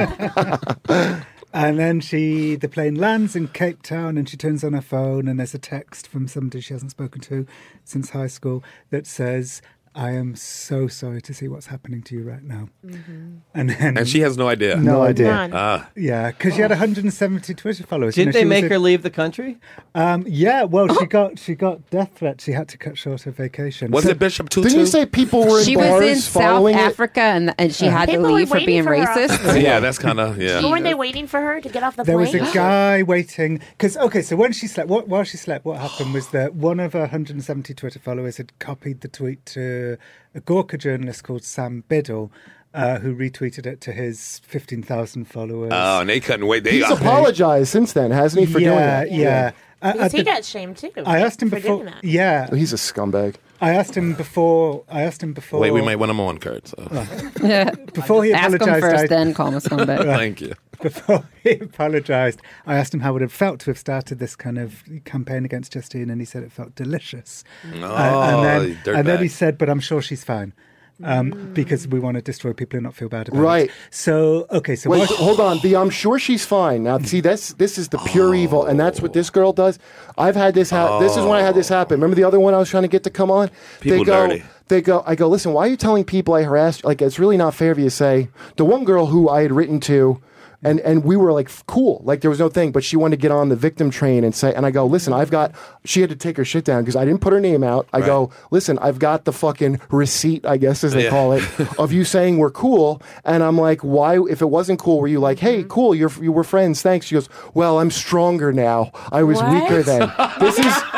And then the plane lands in Cape Town and she turns on her phone and there's a text from somebody she hasn't spoken to since high school that says, I am so sorry to see what's happening to you right now. Mm-hmm. And she has no idea. No idea. None. Yeah, because she had 170 Twitter followers. Didn't they make her leave the country? Yeah, well, she got death threats. She had to cut short her vacation. Was it Bishop Tutu? Didn't you say people were in She bars was in South following it? Africa and she had to People were leave for waiting being for her. racist. Yeah, that's kind of, But weren't they waiting for her to get off the There plane? was a guy waiting because so when she slept, while she slept, what happened was that one of her 170 Twitter followers had copied the tweet to a Gawker journalist called Sam Biddle, who retweeted it to his 15,000 followers. Oh, and they couldn't wait. He's apologized since then, hasn't he, for doing that? Yeah. Because he got shamed too. I asked him for before. doing that. Yeah, He's a scumbag. I asked him before. Wait, we might want him on, Kurt. So. Before he Ask him apologized. first, then call him a scumbag. Thank you. Before he apologized, I asked him how it would have felt to have started this kind of campaign against Justine, and he said it felt delicious. And then he said, "But I'm sure she's fine." Because we want to destroy people and not feel bad about it. Right. So, okay. So Wait, hold on. I'm sure she's fine. Now, see, this is the pure evil, and that's what this girl does. I've had this happen. This is when I had this happen. Remember the other one I was trying to get to come on? People dirty. I go, listen, why are you telling people I harassed? Like, it's really not fair of you to say. The one girl who I had written to, and we were like cool, like there was no thing, but she wanted to get on the victim train and I go, listen, she had to take her shit down because I didn't put her name out. I go, listen, I've got the fucking receipt, I guess as they call it, of you saying we're cool. And I'm like, why, if it wasn't cool, were you like, hey, cool, you were friends, thanks. She goes, well, I'm stronger now. I was weaker then. This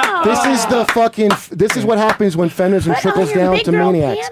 is what happens when feminism trickles down to maniacs.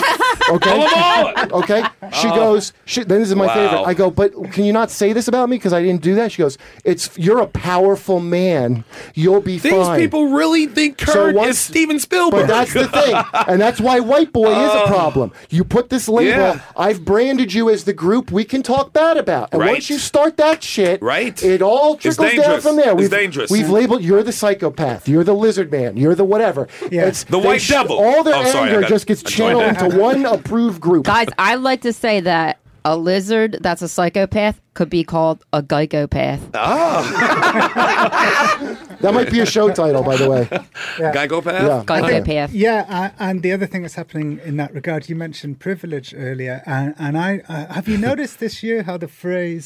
Okay. She goes, then this is my favorite. I go, but can you not say this about me because I didn't do that? She goes, you're a powerful man. You'll be These fine. people really think Kurt is Steven Spielberg. But that's the thing. And that's why white boy is a problem. You put this label, Yeah. I've branded you as the group we can talk bad about. And Right. once you start that shit, Right. it all It's trickles down dangerous. from there. It's dangerous. We've labeled, you're the psychopath, you're the lizard man, you're the whatever. Yeah. The white devil. All their Oh, sorry, anger I just gets channeled into one approved group. Guys, I'd like to say that a lizard that's a psychopath could be called a gygopath. That might be a show title, by the way. Geico Path? Yeah. Gygopath. Yeah, and the other thing that's happening in that regard, you mentioned privilege earlier, and I have you noticed this year how the phrase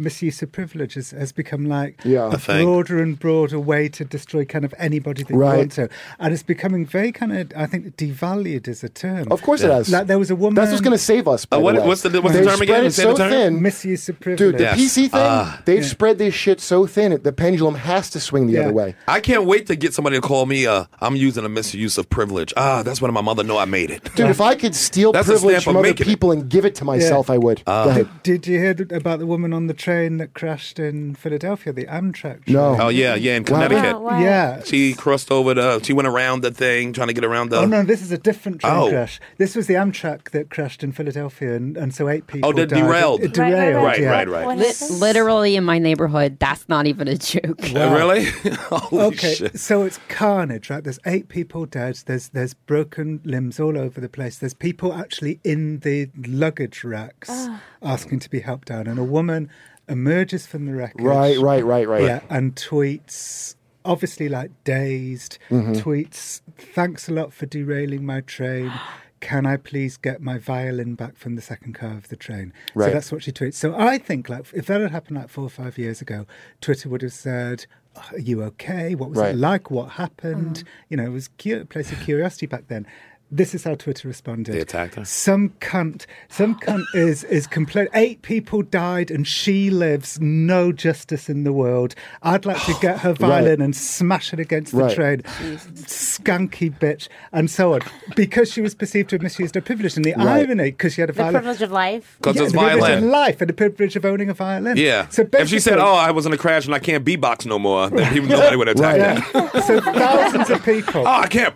misuse of privilege has become like Yeah. a thing. broader and broader way to destroy kind of anybody that Right. you want to. And it's becoming very kind of, I think, devalued as a term. Of course it has. Like there was a woman... That's what's going to save us. By What- the way. what's the They term again? spread it Say the so term? thin. Misuse of privilege. Dude, the Yes. PC thing, they've spread this shit so thin, the pendulum has to swing the Yeah. other way. I can't wait to get somebody to call me. I'm using a misuse of privilege. That's when my mother know I made it. Dude, if I could steal That's a privilege stamp of from other making it. people and give it to myself, I would. Go ahead. Did you hear about the woman on the train that crashed in Philadelphia, the Amtrak train? No. Oh yeah, in Connecticut. Wow. Yeah. She crossed over she went around the thing, trying to get around the. Oh no, this is a different train Oh. crash. This was the Amtrak that crashed in Philadelphia, and so 8 people. Oh, that died. derailed. It derailed. Right, yeah. right, right. What Li- happened? literally in my neighborhood, that's not even a joke. Really? Holy Okay, shit. so it's carnage, right? There's 8 people dead. There's broken limbs all over the place. There's people actually in the luggage racks asking to be helped down, and a woman emerges from the wreckage. Right. Yeah, and tweets, obviously like dazed, tweets, "Thanks a lot for derailing my train. Can I please get my violin back from the second car of the train?" Right. So that's what she tweets. So I think like if that had happened like 4 or 5 years ago, Twitter would have said, "Are you okay? What was Right. it like? What happened?" You know, it was a place of curiosity back then. This is how Twitter responded. They attacked her? Some cunt is complete. 8 people died and she lives. No justice in the world. I'd like to get her violin and smash it against the Right. train. Skanky bitch, and so on. Because she was perceived to have misused her privilege. And the irony, because she had a The violin. privilege of life. Because it's the privilege of violin. life and the privilege of owning a violin. Yeah. So if she said, basically- "Oh, I was in a crash and I can't beatbox no more," then nobody would attack that. Yeah. So thousands of people. Oh, I can't.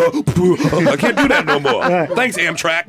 I can't do that no more. Thanks, Amtrak.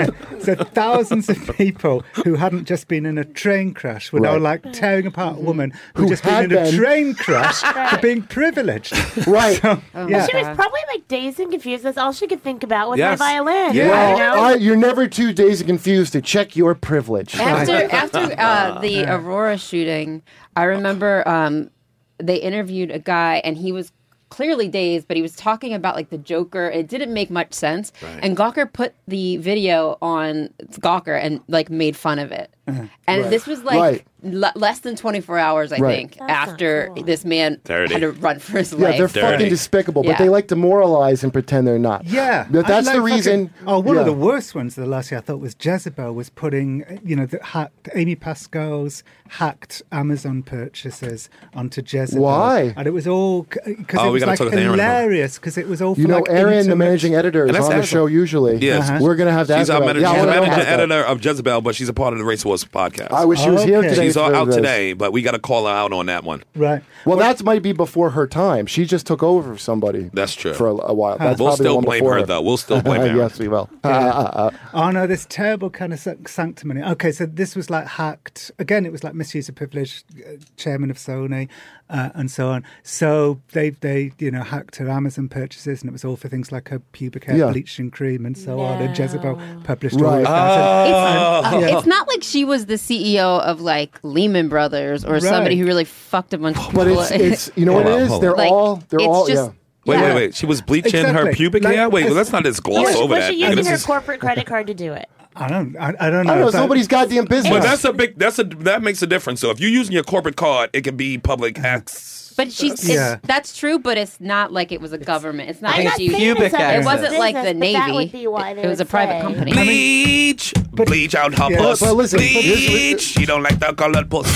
So thousands of people who hadn't just been in a train crash were now Right. like tearing apart a woman who'd Who just been had in a been. train crash for being privileged. Right. Oh Yeah. She was God. probably like dazed and confused. That's all she could think about with Yes. my violin. Yeah. You know? Well, you're never too dazed and confused to check your privilege. After the Aurora shooting, I remember they interviewed a guy, and he was clearly dazed, but he was talking about like the Joker. It didn't make much sense, and Gawker put the video on Gawker and like made fun of it. And this was like Right. less than 24 hours, I Right. think, That's not after cool. this man Dirty. had to run for his Yeah, life. they're Dirty. fucking despicable, but Yeah. they like to moralize and pretend they're not. Yeah, But that's I'd the like reason. One yeah. of the worst ones of the last year I thought was Jezebel was putting, that hacked Amy Pascal's hacked Amazon purchases onto Jezebel. Why? And it was all because Oh, it we was gotta like talk to Aaron about it. hilarious because it was all. For You know, like Erin, the intimate- managing editor, is And that's on the Azra. show usually. Yes. Uh-huh. We're going to have that. She's our Yeah, I wanna know managing about that. editor of Jezebel, but she's a part of the Race Wars podcast. I wish she was here Okay. today. She's for out this. today, but we got to call her out on that one. Right. Well, that might be before her time. She just took over for somebody. That's true. For a while. That's We'll probably the still one blame before her, though. We'll still blame her. Yes, we will. Oh no, this terrible kind of sanctimony. Okay, so this was like hacked. Again, it was like misuse of privilege, chairman of Sony, and so on. So they hacked her Amazon purchases, and it was all for things like her pubic hair Yeah. bleaching cream and so on. And No. Jezebel published Right. all of that. It's, it's not like she was the CEO of like Lehman Brothers or somebody Right. who really fucked a bunch of people. But it's you know what it is? They're Like, all it's just- yeah. Wait. She was bleaching her Exactly. pubic Like, hair? Wait, it's- let's not just gloss over Was that. she nigga. using This her is- corporate credit card to do it? I don't know. I don't know. It's but- nobody's goddamn business. But that makes a difference. So if you're using your corporate card, it can be public access. But that's true, but it's not like it was a government. It's not I'm like not she. saying pubic it's not access. It wasn't business, like the but Navy. That would be why they It was a would private say. company. Bleach out her Yeah, puss. but listen, Bleach. She don't like the colored puss.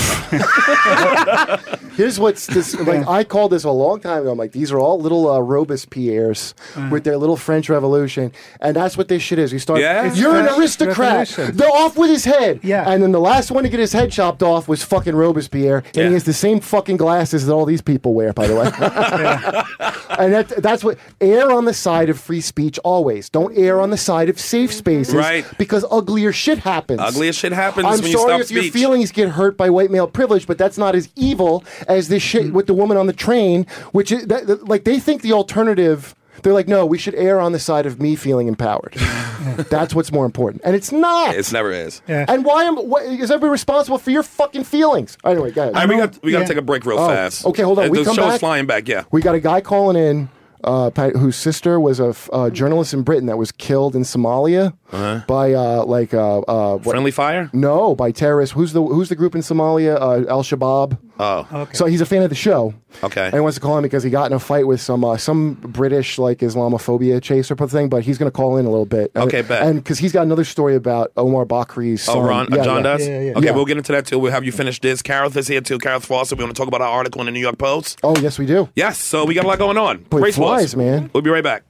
Here's what's this. Like I called this a long time ago. I'm like, these are all little Robespierres with their little French Revolution, and that's what this shit is. You start. Yeah? You're an French aristocrat. Revolution. They're off with his head. Yeah. And then the last one to get his head chopped off was fucking Robespierre, and Yeah. he has the same fucking glasses that all these people wear, by the way. And that's what err on the side of free speech always. Don't err on the side of safe spaces, Right. Because uglier shit happens. Ugliest shit happens I'm when you sorry stop if your speech. feelings get hurt by white male privilege, but that's not as evil as this shit with the woman on the train, which is like they think the alternative. They're like, no, we should err on the side of me feeling empowered. That's what's more important, and it's not. It never is. Yeah. And is everybody responsible for your fucking feelings? Anyway, go ahead. All right, we got to Yeah. take a break real Oh, fast. okay, hold on. We The come show's back? flying back, yeah. We got a guy calling in whose sister was a journalist in Britain that was killed in Somalia. by what- Friendly Fire? No, by terrorists. Who's the group in Somalia? Al Shabaab. Oh. Okay. So he's a fan of the show. Okay. And he wants to call in because he got in a fight with some British like Islamophobia chaser thing. But he's going to call in a little bit. Okay, bet. And because he's got another story about Omar Bakri's son. Oh, Ron, John does? Yeah. Okay, Yeah. we'll get into that too. We'll have you finish this. Kareth is here too. Kareth Foster. We want to talk about our article in the New York Post. Oh, yes, we do. Yes, so we got a lot going on. Boy, Race flies, Wars. man. We'll be right back.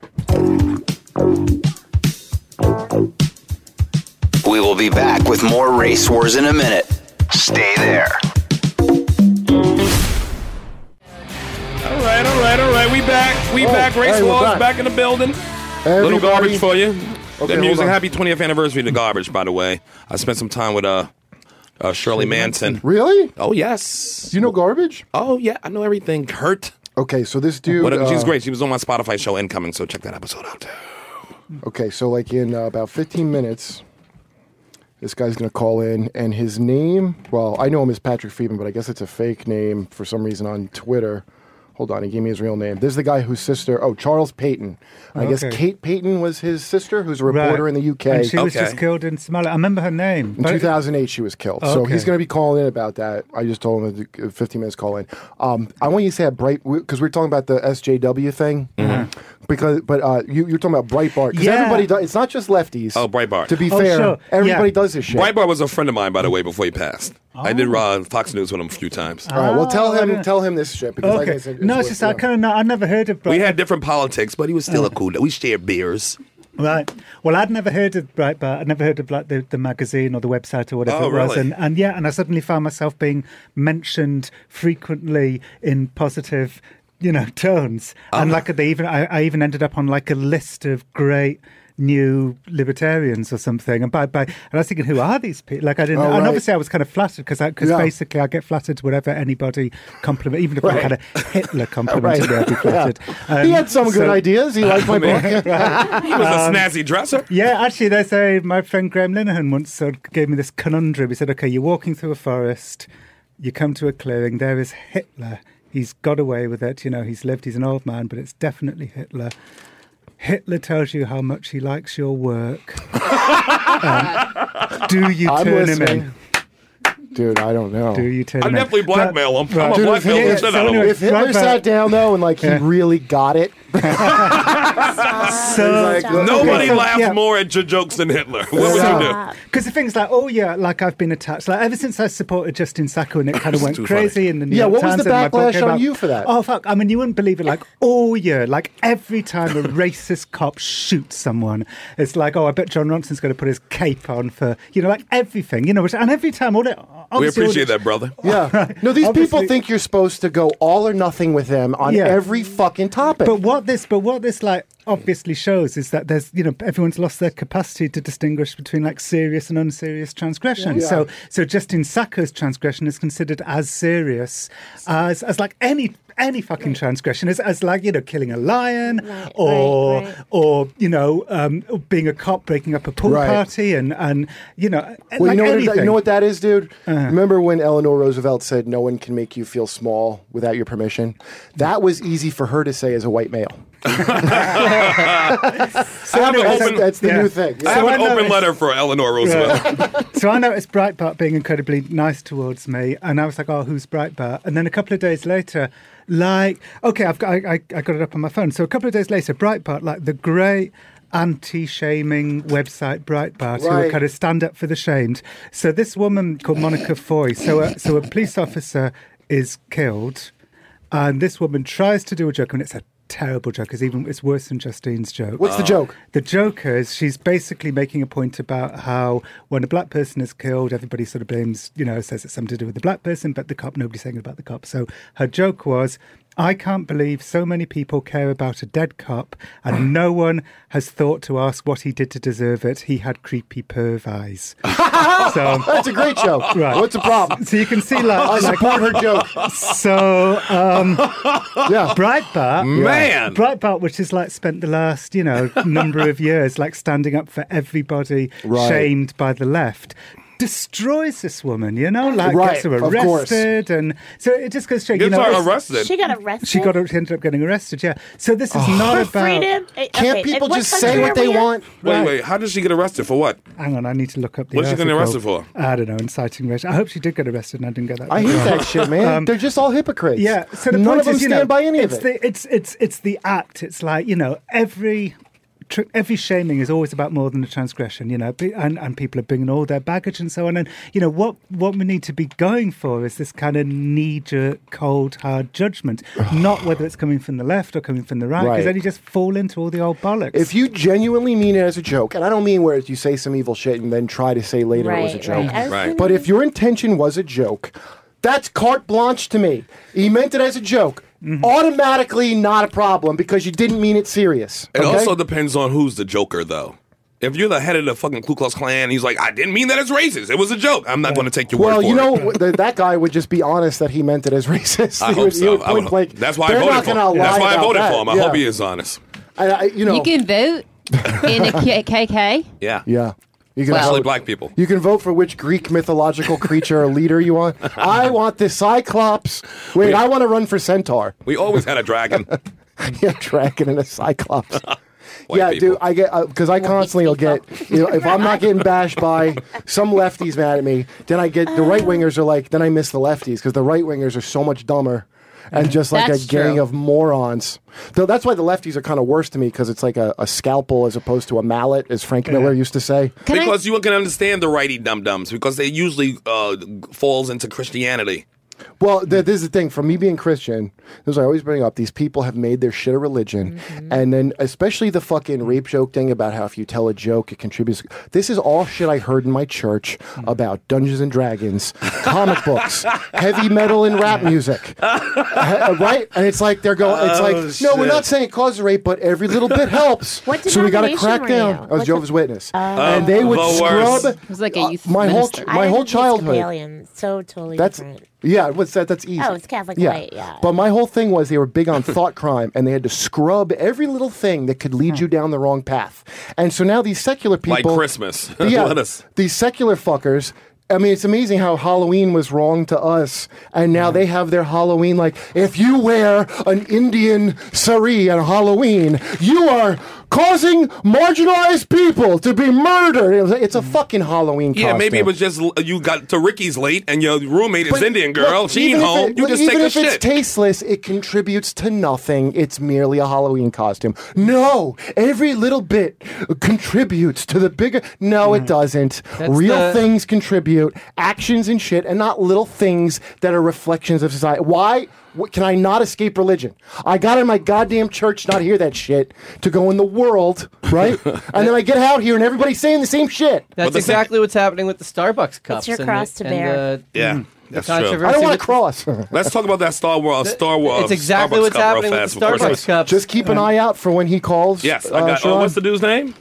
We will be back with more Race Wars in a minute. Stay there. All right. We back. Race hey, we're Wars back. back in the building. Little Everybody- garbage for you. Okay, That music. hold on. Happy 20th anniversary to Garbage, by the way. I spent some time with Shirley Manson. Really? Oh, yes. Do you know Garbage? Oh, yeah. I know everything. Hurt. Okay, so this dude. She's great. She was on my Spotify show Incoming, so check that episode out too. Okay, so like in about 15 minutes, this guy's going to call in, and his name, well, I know him as Patrick Friedman, but I guess it's a fake name for some reason on Twitter. Hold on, he gave me his real name. This is the guy whose sister, Charles Payton. I guess Okay. Kate Payton was his sister, who's a reporter in the UK. And she was Okay. just killed in Somalia. I remember her name. In 2008, she was killed. So Okay. he's going to be calling in about that. I just told him to 15 minutes call in. I want you to say that because we're talking about the SJW thing. But you're talking about Breitbart. Because Yeah. everybody does. It's not just lefties. Oh, Breitbart. To be Oh, fair, sure. everybody Yeah. does this shit. Breitbart was a friend of mine, by the way, before he passed. I did Fox News with him a few times. All right, well, tell him this shit. Because like I Okay. said, No, it's just I kind of I never heard of. We had different politics, but he was still a cool. We shared beers. Right. Well, I'd never heard of Breitbart. I'd never heard of like the magazine or the website or whatever Oh, it was. really? And I suddenly found myself being mentioned frequently in positive, tones. And like I even ended up on like a list of great new libertarians or something. And and I was thinking, who are these people? Like I didn't. Oh, And right. obviously I was kind of flattered because Yeah. basically I get flattered whatever anybody compliment, even if Right. I had a Hitler complimented me, I'd be flattered. he had some good ideas. He liked my book. He was a snazzy dresser. Yeah, actually, my friend Graham Linehan once sort of gave me this conundrum. He said, okay, you're walking through a forest, you come to a clearing, there is Hitler. He's got away with it, he's lived, he's an old man, but it's definitely Hitler. Hitler tells you how much he likes your work. Do you I'm turn him listening. in? Dude, I don't know. Do you turn I him in? definitely blackmail him. I'm a Dude, blackmail if the Hitler- shit so out of him. anyway- If Hitler Right, sat down though and he really got it, So, Nobody so, laughed yeah. more at your jokes than Hitler. What would you do? Because the thing's like, like I've been attacked. Like ever since I supported Justin Sacco and it kind of It's went too crazy in the New Yeah, York what was Times the and my book backlash came on out. you for that? Oh fuck! I mean, you wouldn't believe it. Like all year, like every time a racist cop shoots someone, it's like, I bet John Ronson's going to put his cape on for like everything, and every time all it. We appreciate that, brother. yeah. No, these people Obviously- think you're supposed to go all or nothing with them on Yeah. every fucking topic. But what this like obviously shows is that there's everyone's lost their capacity to distinguish between like serious and unserious transgression. Yeah. So Justin Sacco's transgression is considered as serious as like any fucking transgression, as like killing a lion or being a cop breaking up a pool Right. party and Well, like you anything. know what that is, dude? Remember when Eleanor Roosevelt said, "No one can make you feel small without your permission"? That was easy for her to say as a white male. That's the new thing. I have So I an open noticed- letter for Eleanor Roosevelt. So I noticed Breitbart being incredibly nice towards me, and I was like, "Oh, who's Breitbart?" And then a couple of days later, I got it up on my phone. So a couple of days later, Breitbart, like the great anti-shaming website Breitbart, who Right. kind of stand up for the shamed. So this woman called Monica Foy, so a police officer is killed, and this woman tries to do a joke, and it's a terrible joke. It's worse than Justine's joke. What's the joke? The joke is she's basically making a point about how when a black person is killed, everybody sort of blames, says it's something to do with the black person, but nobody's saying it about the cop. So her joke was, I can't believe so many people care about a dead cop and no one has thought to ask what he did to deserve it. He had creepy perv eyes. So That's a great joke. Right. What's the problem? so you can see I support her joke. So Yeah. Breitbart, Man. Breitbart, which has like spent the last, number of years like standing up for everybody Right. shamed by the left, destroys this woman, you know, like Right, gets her of course. arrested, and so it just goes straight. Gets you know, her it's- arrested. She got arrested. She ended up getting arrested. Yeah. So this is not for about freedom. Can't Okay, people and what just say country what are they we in? want? Wait. How did she get arrested for what? Hang on, I need to look up the. What's she getting article. arrested for? I don't know, inciting rage. I hope she did get arrested, and I didn't get that. I hate that shit, man. They're just all hypocrites. Yeah, so the none point of them is, you stand know, by any of it's it. it's the act. It's like, you know, every shaming is always about more than a transgression, you know, and people are bringing all their baggage and so on. And, you know, what we need to be going for is this kind of knee-jerk, cold, hard judgment, not whether it's coming from the left or coming from the right, because Right. then you just fall into all the old bollocks. If you genuinely mean it as a joke, and I don't mean where you say some evil shit and then try to say later it was a joke, I was Right. thinking- but if your intention was a joke, that's carte blanche to me. He meant it as a joke. Automatically not a problem because you didn't mean it serious. It okay? also depends on who's the joker, though. If you're the head of the fucking Ku Klux Klan, he's like, I didn't mean that as racist. It was a joke. I'm not going to take your word Well, for you it. know, that guy would just be honest that he meant it as racist. I He hope would- he so. would point blank- That's why I they're voted not for him. gonna lie That's why I about voted that. for him. I Yeah. hope he is honest. You know, You can vote in a KKK. Yeah. yeah. You can Especially vote. black people. You can vote for which Greek mythological creature or leader you want. I want the Cyclops. Wait, I want to run for Centaur. We always had a dragon. Yeah, dragon and a Cyclops. White yeah, people. dude, I get because I constantly will get, you know, if I'm not getting bashed by some lefties mad at me, then I get the right wingers are like, then I miss the lefties because the right wingers are so much dumber and just like That's a gang true. of morons. Though that's why the lefties are kind of worse to me because it's like a scalpel as opposed to a mallet, as Frank Miller used to say. Because you can understand the righty dum-dums because they usually falls into Christianity. Well, this is the thing. For me being Christian, as I always bring up, these people have made their shit a religion. And then especially the fucking rape joke thing about how if you tell a joke, it contributes. This is all shit I heard in my church about Dungeons and Dragons, comic books, heavy metal and rap music. Right? And it's like they're going, it's like, no, we're not saying it causes rape, but every little bit helps. What So we got to denomination crack were down. you? I was What Jehovah's Witness. And Oh, they would the worst. scrub It was like a youth my whole minister. my whole childhood. Episcopalian, so totally That's different. yeah. What's that? That's easy. Oh, it's Catholic light, yeah. But my whole thing was they were big on thought crime, and they had to scrub every little thing that could lead you down the wrong path. And so now these secular Like people, Christmas. yeah, Let us. these secular fuckers. I mean, it's amazing how Halloween was wrong to us, and now they have their Halloween. Like, if you wear an Indian sari on Halloween, you are causing marginalized people to be murdered. It's a fucking Halloween Yeah, costume. maybe it was just you got to Ricky's late and your roommate is But Indian girl. look, She ain't even if home. it- You just even take a if it's shit. tasteless, it contributes to nothing. It's merely a Halloween costume. No, every little bit contributes to the bigger. No, it doesn't. That's Real the- things contribute, actions and shit, and not little things that are reflections of society. Why? Can I not escape religion? I got in my goddamn church, not hear that shit, to go in the world, right? And then I get out here and everybody's saying the same shit. That's the exactly what's happening with the Starbucks cups. your and cross the, to and bear. the- Yeah, the that's true. controversy I don't want with- to cross. Let's talk about that Star Wars. It's exactly Starbucks what's cup real happening with fast the for Starbucks Christmas. cups. Just keep an eye out for when he calls. Yes, I got. Sharon. What's the dude's name?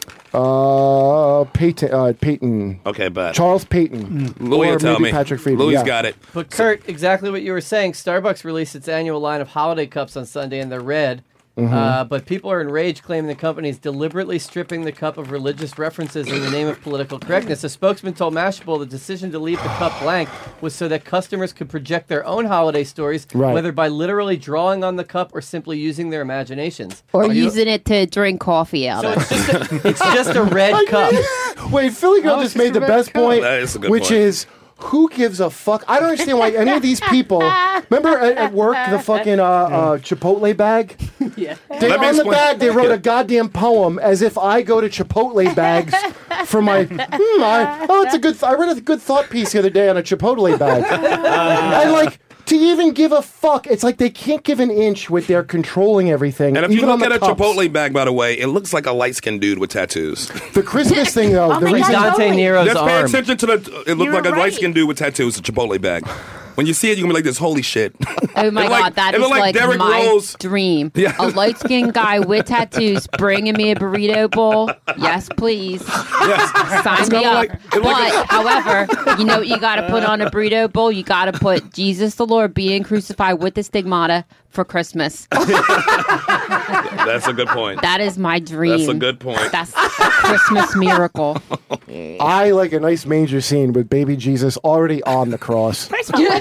Peyton. Okay, bet. Charles Peyton. Louis or will tell maybe me. Patrick Friedman. Louis yeah. got it. But Kurt, exactly what you were saying. Starbucks released its annual line of holiday cups on Sunday, and they're red. But people are enraged, claiming the company is deliberately stripping the cup of religious references in the name of political correctness. A spokesman told Mashable the decision to leave the cup blank was so that customers could project their own holiday stories, Right. whether by literally drawing on the cup or simply using their imaginations. Or Are you- using it to drink coffee out So of. it's just a red cup. Wait, Philly Girl Oh, just it's made the a best red point, That is a good which point. is who gives a fuck? I don't understand why any of these people. Remember at work the fucking Chipotle bag? Yeah. They, Let me on the explain. bag, they wrote a goddamn poem as if I go to Chipotle bags for my. It's a good. I read a good thought piece the other day on a Chipotle bag, and like. To even give a fuck, it's like they can't give an inch with their controlling everything. And if you even look on at the a cups. Chipotle bag, by the way, it looks like a light-skinned dude with tattoos. The Christmas thing, though, Oh the my reason God. Dante Totally. Nero's Just pay arm. attention to the. It looked You're like a right. light-skinned dude with tattoos. A Chipotle bag. When you see it, you're gonna be like, "This holy shit." Oh my It God, like- that it is look like like Derrick my Rose. dream. Yeah. A light-skinned guy with tattoos bringing me a burrito bowl. Yes, please. Sign me up. However, you know what you got to put on a burrito bowl? You got to put Jesus the Lord being crucified with the stigmata for Christmas. That's a good point. That is my dream. That's a good point. That's a Christmas miracle. I like a nice manger scene with baby Jesus already on the cross. First of all,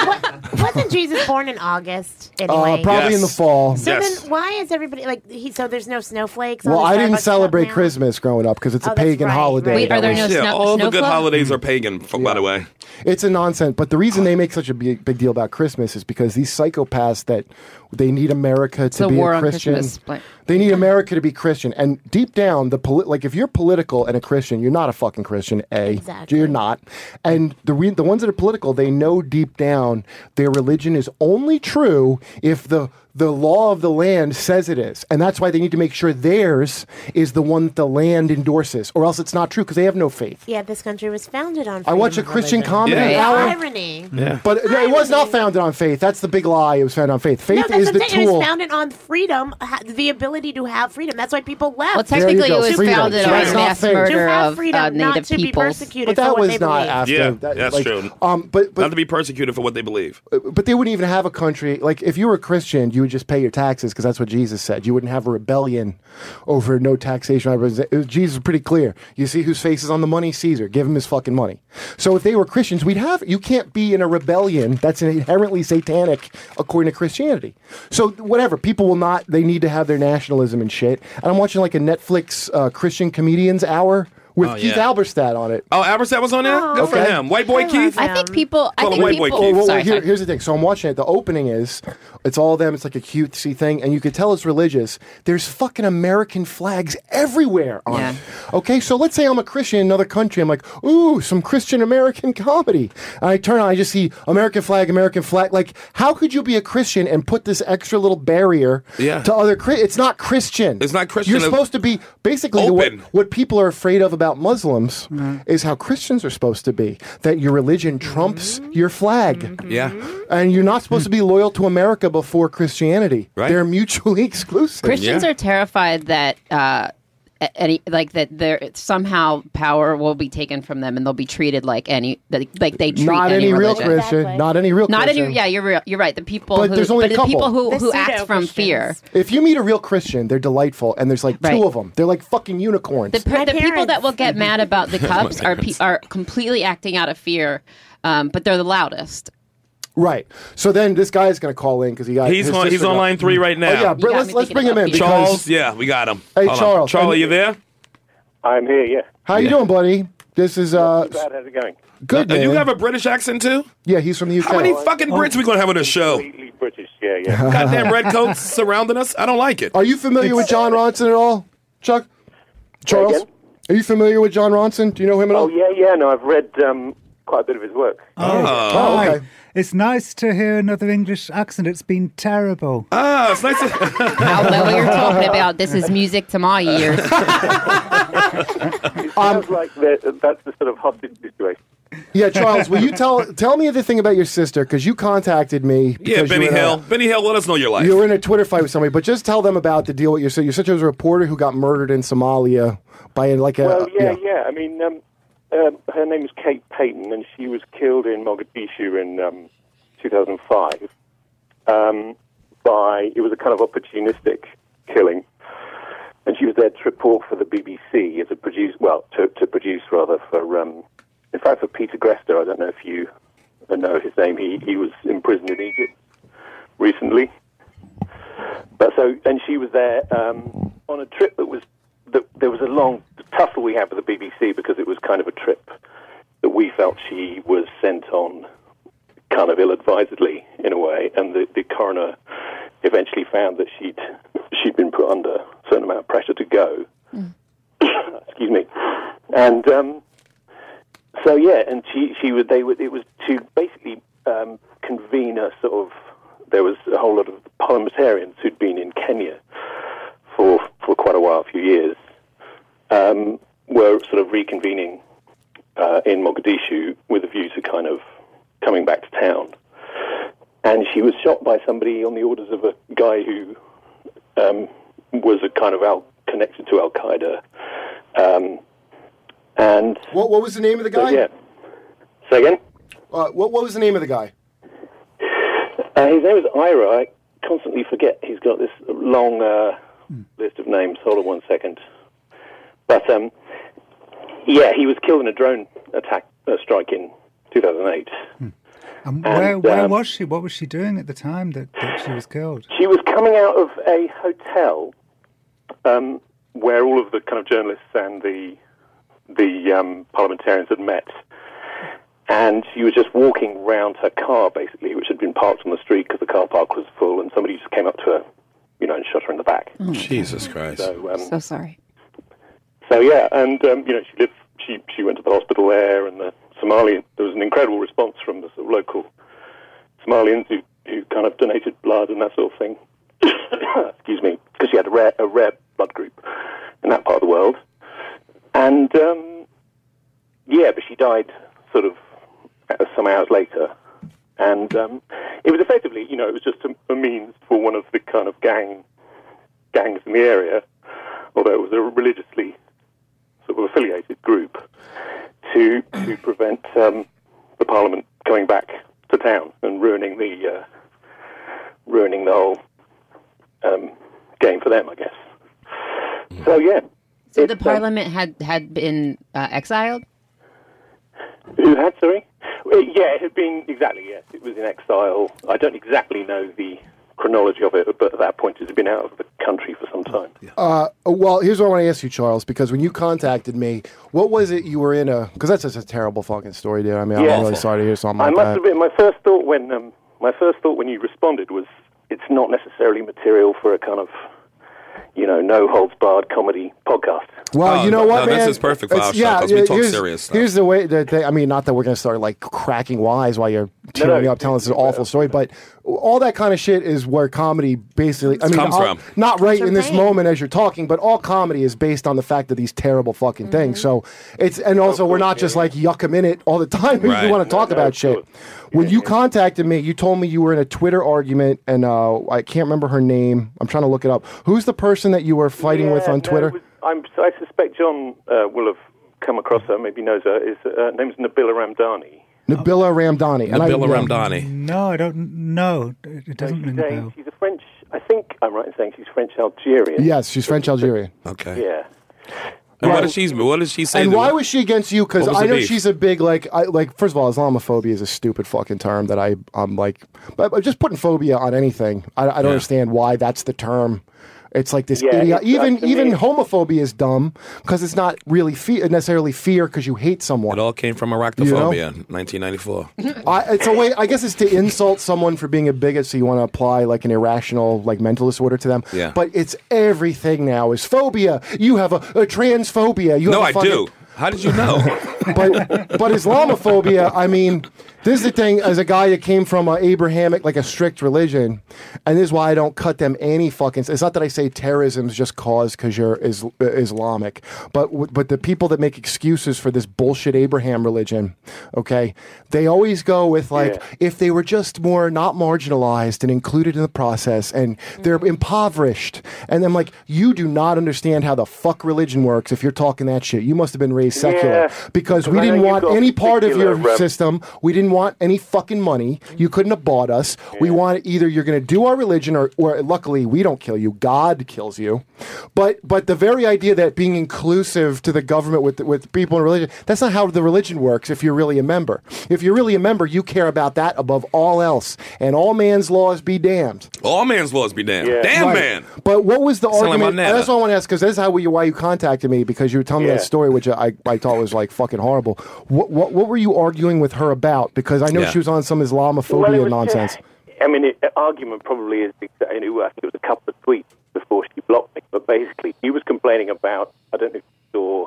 wasn't Jesus born in August anyway? Probably Yes. in the fall. So Yes. then why is everybody like so there's no snowflakes? on Well, the I didn't Starbucks celebrate cup now? Christmas growing up because it's Oh, a that's pagan right, holiday. right. Wait, are there no Yeah, snow? all the good snowflakes? holidays are pagan. By the way, It's a nonsense. But the reason they make such a big deal about Christmas is because these psychopaths that they need America to a be war a on Christian. Christmas. They need America to be Christian. And deep down, like if you're political and a Christian, you're not a fucking Christian. Exactly. You're not. And the ones that are political, they know deep down their religion is only true if the law of the land says it is. And that's why they need to make sure theirs is the one that the land endorses, or else it's not true because they have no faith. Yeah, this country was founded on. I watch a freedom of Christian religion. comedy Yeah. hour. Irony. yeah. But no, it was not founded on faith. That's the big lie. It was founded on faith. No, Faith that's is what the I'm saying. It tool. was founded on freedom, the ability to have freedom. That's why people left. Well, There you technically, go, it was freedom. founded So on that's not mass faith. to murder have of freedom, Native not to be peoples. persecuted But for that what was they not believe. after. Yeah, that, that's like, true. But Not to be persecuted for what they believe. but they wouldn't even have a country. Like if you were a Christian, you would just pay your taxes because that's what Jesus said. You wouldn't have a rebellion over no taxation. Jesus was pretty clear. You see whose face is on the money? Caesar. Give him his fucking money. So if they were Christians, we'd have. You can't be in a rebellion that's inherently satanic according to Christianity. So whatever. People will not. They need to have their nationalism and shit. And I'm watching like a Netflix Christian comedians hour with Keith yeah. Alberstadt on it. Oh, Alberstadt was on there. Good for Okay. him. White boy I Keith. love I think people. I Call him think white boy people. Keith. Well, sorry, sorry. here's the thing. So I'm watching it. The opening is, it's all them. It's like a cutesy thing, and you could tell it's religious. There's fucking American flags everywhere on it. Okay, so let's say I'm a Christian in another country. I'm like, ooh, some Christian American comedy. And I turn on, I just see American flag, American flag. Like, how could you be a Christian and put this extra little barrier to other? It's not Christian. It's not Christian. You're supposed to be basically Open. what people are afraid of about Muslims is how Christians are supposed to be. That your religion trumps your flag. Yeah. And you're not supposed to be loyal to America before Christianity. Right. They're mutually exclusive. Christians Yeah. are terrified that that there somehow power will be taken from them and they'll be treated like like they treat Not any real religion. Christian. Exactly. Not any real Not Christian. any. Yeah, you're right. The people But who, there's only a the couple. people The who act from pseudo-Christians. fear. If you meet a real Christian, they're delightful, and there's like Right. two of them. They're like fucking unicorns. The My people that parents- will get mad about the cups are completely acting out of fear, but they're the loudest. Right. So then this guy's going to call in because he got. He's his on. He's sister on got- line 3 right now. Oh yeah, You got let's me bring thinking him in. about Because, Charles. Yeah, we got him. Hey, Hold on. Charles. Charlie, you there? I'm here, yeah. How you doing, buddy? This is Too bad, how's it going? good. Man. You have a British accent too? Yeah, he's from the UK. How many fucking Brits we gonna have on this show? Completely British, yeah. Goddamn redcoats surrounding us. I don't like it. Are you familiar with John Ronson at all, Chuck? Charles? again? Are you familiar with John Ronson? Do you know him at all? Oh, yeah, no, I've read quite a bit of his work. Oh, okay. It's nice to hear another English accent. It's been terrible. Ah, it's nice to. I don't know what you're talking about. This is music to my ears. Sounds like that's the sort of hostage situation. Yeah, Charles, will you tell me the thing about your sister? Because you contacted me. Yeah, because Benny you were in a- Hill. Benny Hill, let us know your life. You were in a Twitter fight with somebody, but just tell them about the deal with your sister. Your sister was a reporter who got murdered in Somalia by like a. Well, yeah. I mean, her name is Kate Payton, and she was killed in Mogadishu in 2005 it was a kind of opportunistic killing. And she was there to report for the BBC as a produce, to produce rather for, in fact, for Peter Grester. I don't know if you know his name. He was imprisoned in Egypt recently. And she was there on a trip there was a long tussle we had with the BBC because it was kind of a trip that we felt she was sent on kind of ill-advisedly in a way, and the coroner eventually found that she'd been put under a certain amount of pressure to go. Excuse me. And so yeah, and it was to basically convene a sort of. There was a whole lot of parliamentarians who'd been in Kenya for quite a while, a few years, were sort of reconvening in Mogadishu with a view to kind of coming back to town and she was shot by somebody on the orders of a guy who was a kind of connected to Al Qaeda. And what was the name of the guy? Yeah. Say again? What was the name of the guy? His name is Ira. I constantly forget. He's got this long list of names. Hold on 1 second. But yeah, he was killed in a drone strike in 2008. And where was she? What was she doing at the time that she was killed? She was coming out of a hotel where all of the kind of journalists and the parliamentarians had met. And she was just walking round her car, basically, which had been parked on the street because the car park was full, and somebody just came up to her, and shot her in the back. Jesus Christ! So sorry. So yeah, and she went to the hospital there, and there was an incredible response from the sort of local Somalians who kind of donated blood and that sort of thing. Excuse me, because she had a rare blood group in that part of the world, and but she died sort of some hours later, and it was effectively, it was just a means for one of the kind of gangs in the area, although it was a religiously sort of affiliated group, to prevent the Parliament coming back to town and ruining the whole game for them, I guess. So yeah. So the Parliament had been exiled? Who had, sorry? Yeah, it had been, exactly, yes. It was in exile. I don't exactly know the chronology of it, but at that point it had been out of the country for some time. Well, here's what I want to ask you, Charles, because when you contacted me, what was it you were in because that's just a terrible fucking story, dude. I mean, I'm really sorry to hear something like that. I must admit, my first thought when you responded was, it's not necessarily material for a kind of, no-holds-barred comedy podcast. Well, you know what, man? This is perfect for our show, because we talk serious stuff. Here's the way that I mean, not that we're going to start, cracking wise while you're tearing up telling us an awful story, but all that kind of shit is where comedy basically, comes from. Not right in this moment as you're talking, but all comedy is based on the fact of these terrible fucking things. So and also we're not just yuck 'em in it all the time. Right. We want to talk about shit. When you contacted me, you told me you were in a Twitter argument, and I can't remember her name. I'm trying to look it up. Who's the person that you were fighting with on Twitter? I suspect John will have come across her, maybe knows her. Her name's Nabila Ramdani. Nabila Ramdani. Nabila Ramdani. No, I don't know. It doesn't ring a bell. She's a French, I think I'm right in saying she's French-Algerian. Yes, she's French-Algerian. Okay. Yeah. And what did she say? And why was she against you? Because I know beef? she's a big first of all, Islamophobia is a stupid fucking term that I'm but just putting phobia on anything. I don't understand why that's the term. It's like this idiot. Even homophobia is dumb because it's not really necessarily fear because you hate someone. It all came from arachnophobia, 1994. It's a way. I guess it's to insult someone for being a bigot, so you want to apply an irrational mental disorder to them. Yeah. But it's everything now is phobia. You have a transphobia. I do. How did you know? but Islamophobia, I mean, this is the thing, as a guy that came from an Abrahamic, a strict religion, and this is why I don't cut them any fucking... It's not that I say terrorism is just caused because you're Islamic, but the people that make excuses for this bullshit Abraham religion, okay, they always go with, if they were just more not marginalized and included in the process, and they're impoverished, and I'm like, you do not understand how the fuck religion works if you're talking that shit. You must have been raised secular, because we didn't want any part of your system. We didn't want any fucking money. You couldn't have bought us. We want either you're going to do our religion, or luckily we don't kill you. God kills you. But the very idea that being inclusive to the government with people in religion, that's not how the religion works. If you're really a member, you care about that above all else. And all man's laws be damned. All man's laws be damned. Yeah. Damn, right. Man. But what was the argument? That's what I want to ask, because that's why you contacted me, because you were telling me that story, which I thought was fucking horrible. What were you arguing with her about? Because I know she was on some Islamophobia nonsense. The argument probably is, I think it was a couple of tweets before she blocked me, but basically he was complaining about, I don't know if you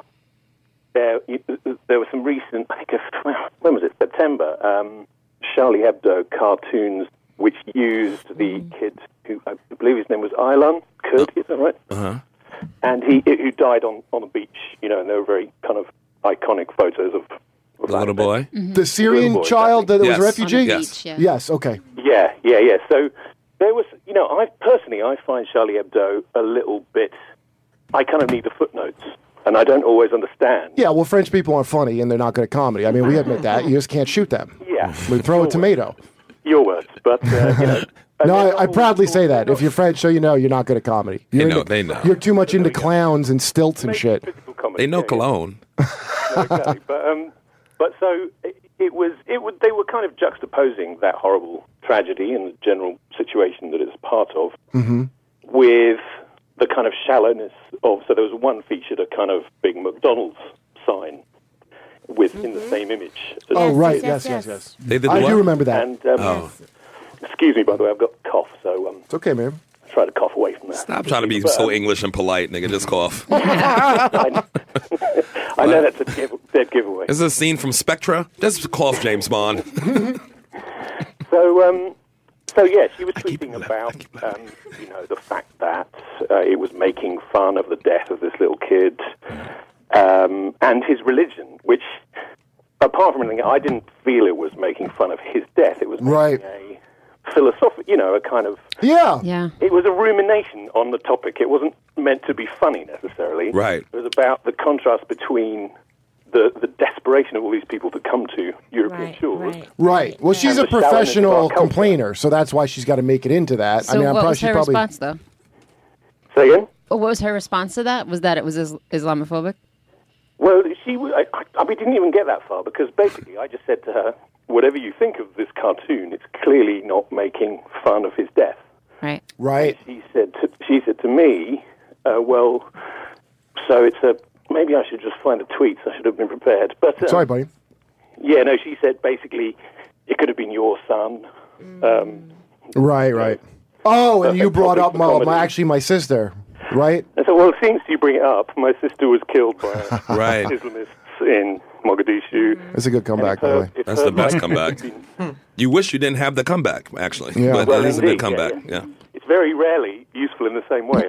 saw, there were some recent, when was it, September, Charlie Hebdo cartoons which used the kid who, I believe his name was Aylan Kurdi, is that right? Uh-huh. And who died on the beach, and they were very kind of iconic photos of the little boy? The Syrian child that was a refugee? Yes. Yes, okay. Yeah. So there was, I find Charlie Hebdo a little bit. I kind of need the footnotes, and I don't always understand. Yeah, well, French people aren't funny, and they're not good at comedy. I mean, we admit that. You just can't shoot them. Yeah. We throw a tomato. Your words, but No, I proudly say that. If you're French, so you know you're not good at comedy. They know. You're too much into clowns and stilts and shit. They know Cologne. Exactly. But so it was. They were kind of juxtaposing that horrible tragedy and the general situation that it's part of with the kind of shallowness of. So there was one featured a kind of big McDonald's sign in the same image. Oh, right. Yes. They did I what? do remember that. And excuse me, by the way, I've got a cough, so It's okay, man. try to cough away from that. Stop trying to be so English and polite, nigga. Just cough. I know that's a dead giveaway. This is a scene from Spectra. Just cough, James Bond. So yeah, she was tweeting about, the fact that it was making fun of the death of this little kid and his religion, which, apart from anything, I didn't feel it was making fun of his death. It was making a philosophic, a kind of... Yeah. It was a rumination on the topic. It wasn't meant to be funny, necessarily. Right. It was about the contrast between the desperation of all these people to come to European shores. Right. Well, she's a And the shallowness of professional our culture. complainer, so that's why she's got to make it into that. So what was her response, though? Say again? What was her response to that? Was that it was Islamophobic? Well, we didn't even get that far, because basically I just said to her, whatever you think of this cartoon, it's clearly not making fun of his death. Right. Right. She said to me, well, so it's a... Maybe I should just find the tweets. I should have been prepared. But Sorry, buddy. Yeah, no, she said basically it could have been your son. Right. Oh, and you brought up comedy. my sister, right? And so, well, since you bring it up, my sister was killed by Right. Islamists in Mogadishu. That's a good comeback, by the way. That's the best comeback. You wish you didn't have the comeback, actually. Yeah. But Well, it is a good indeed, comeback. yeah. Yeah. It's very rarely useful in the same way.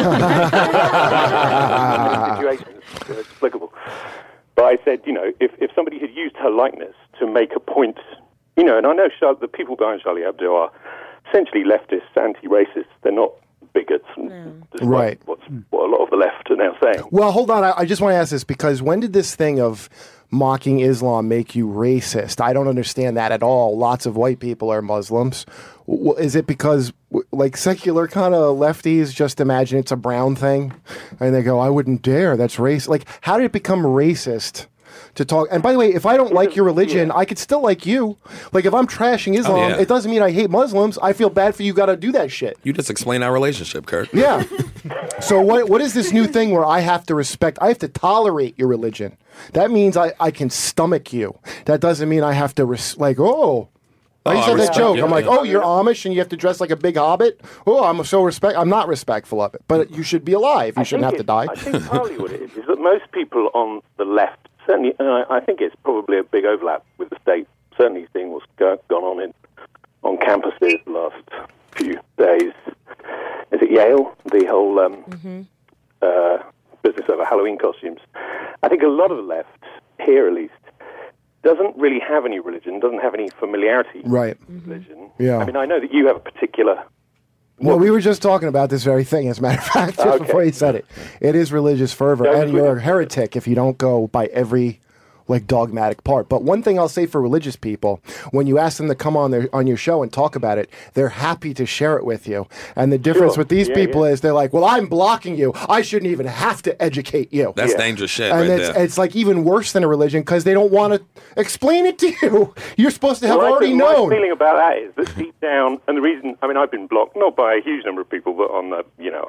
Situations, it's applicable. But I said, if somebody had used her likeness to make a point, and I know the people behind Charlie Hebdo are essentially leftists, anti-racists. They're not bigots, despite Right. what a lot of the left are now saying. Well, hold on. I just want to ask this, because when did this thing of mocking Islam make you racist? I don't understand that at all. Lots of white people are Muslims. Is it because, secular kind of lefties just imagine it's a brown thing? And they go, I wouldn't dare. That's race. How did it become racist to talk? And by the way, if I don't like your religion, I could still like you. If I'm trashing Islam, yeah. it doesn't mean I hate Muslims. I feel bad for you got to do that shit. You just explain our relationship, Kurt. Yeah. So what is this new thing where I have to tolerate your religion? That means I can stomach you. That doesn't mean I have to, I used to have that joke. you, I'm like, yeah. you're Amish and you have to dress like a big hobbit? I'm not respectful of it. But you should be alive. You shouldn't have to die. I think partly what it is that most people on the left, certainly, and I think it's probably a big overlap with the state, certainly seeing what's gone on on campuses the last few days. Is it Yale? The whole business over Halloween costumes. I think a lot of the left, here at least, doesn't really have any religion, doesn't have any familiarity Right. with religion. Yeah. I mean, I know that you have a particular... Well, we were just talking about this very thing, as a matter of fact, just before you said it. It is religious fervor, Yeah, and you're a heretic if you don't go by every dogmatic part. But one thing I'll say for religious people, when you ask them to come on your show and talk about it, they're happy to share it with you. And the difference with these people is they're like, well, I'm blocking you. I shouldn't even have to educate you. That's dangerous shit And right there. it's even worse than a religion because they don't want to explain it to you. You're supposed to have already known. My feeling about that is that deep down, and the reason, I mean, I've been blocked, not by a huge number of people, but on the,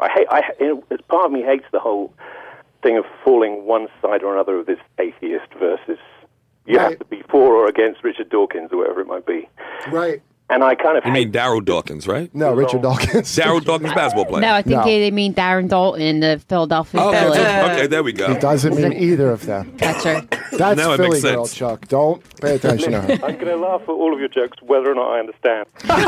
as part of me hates the whole thing of falling one side or another of this atheist versus you have to be for or against Richard Dawkins or whatever it might be. Right. And I kind of You mean Darryl Dawkins, right? No, Richard Dawkins. Darryl Dawkins, basketball player. No, I think they mean Darren Dalton, the Philadelphia Phillies. Okay, there we go. It doesn't mean either of them. Catcher. That's Now it Philly makes girl, sense. Chuck. Don't pay attention to her. I'm going to laugh at all of your jokes, whether or not I understand.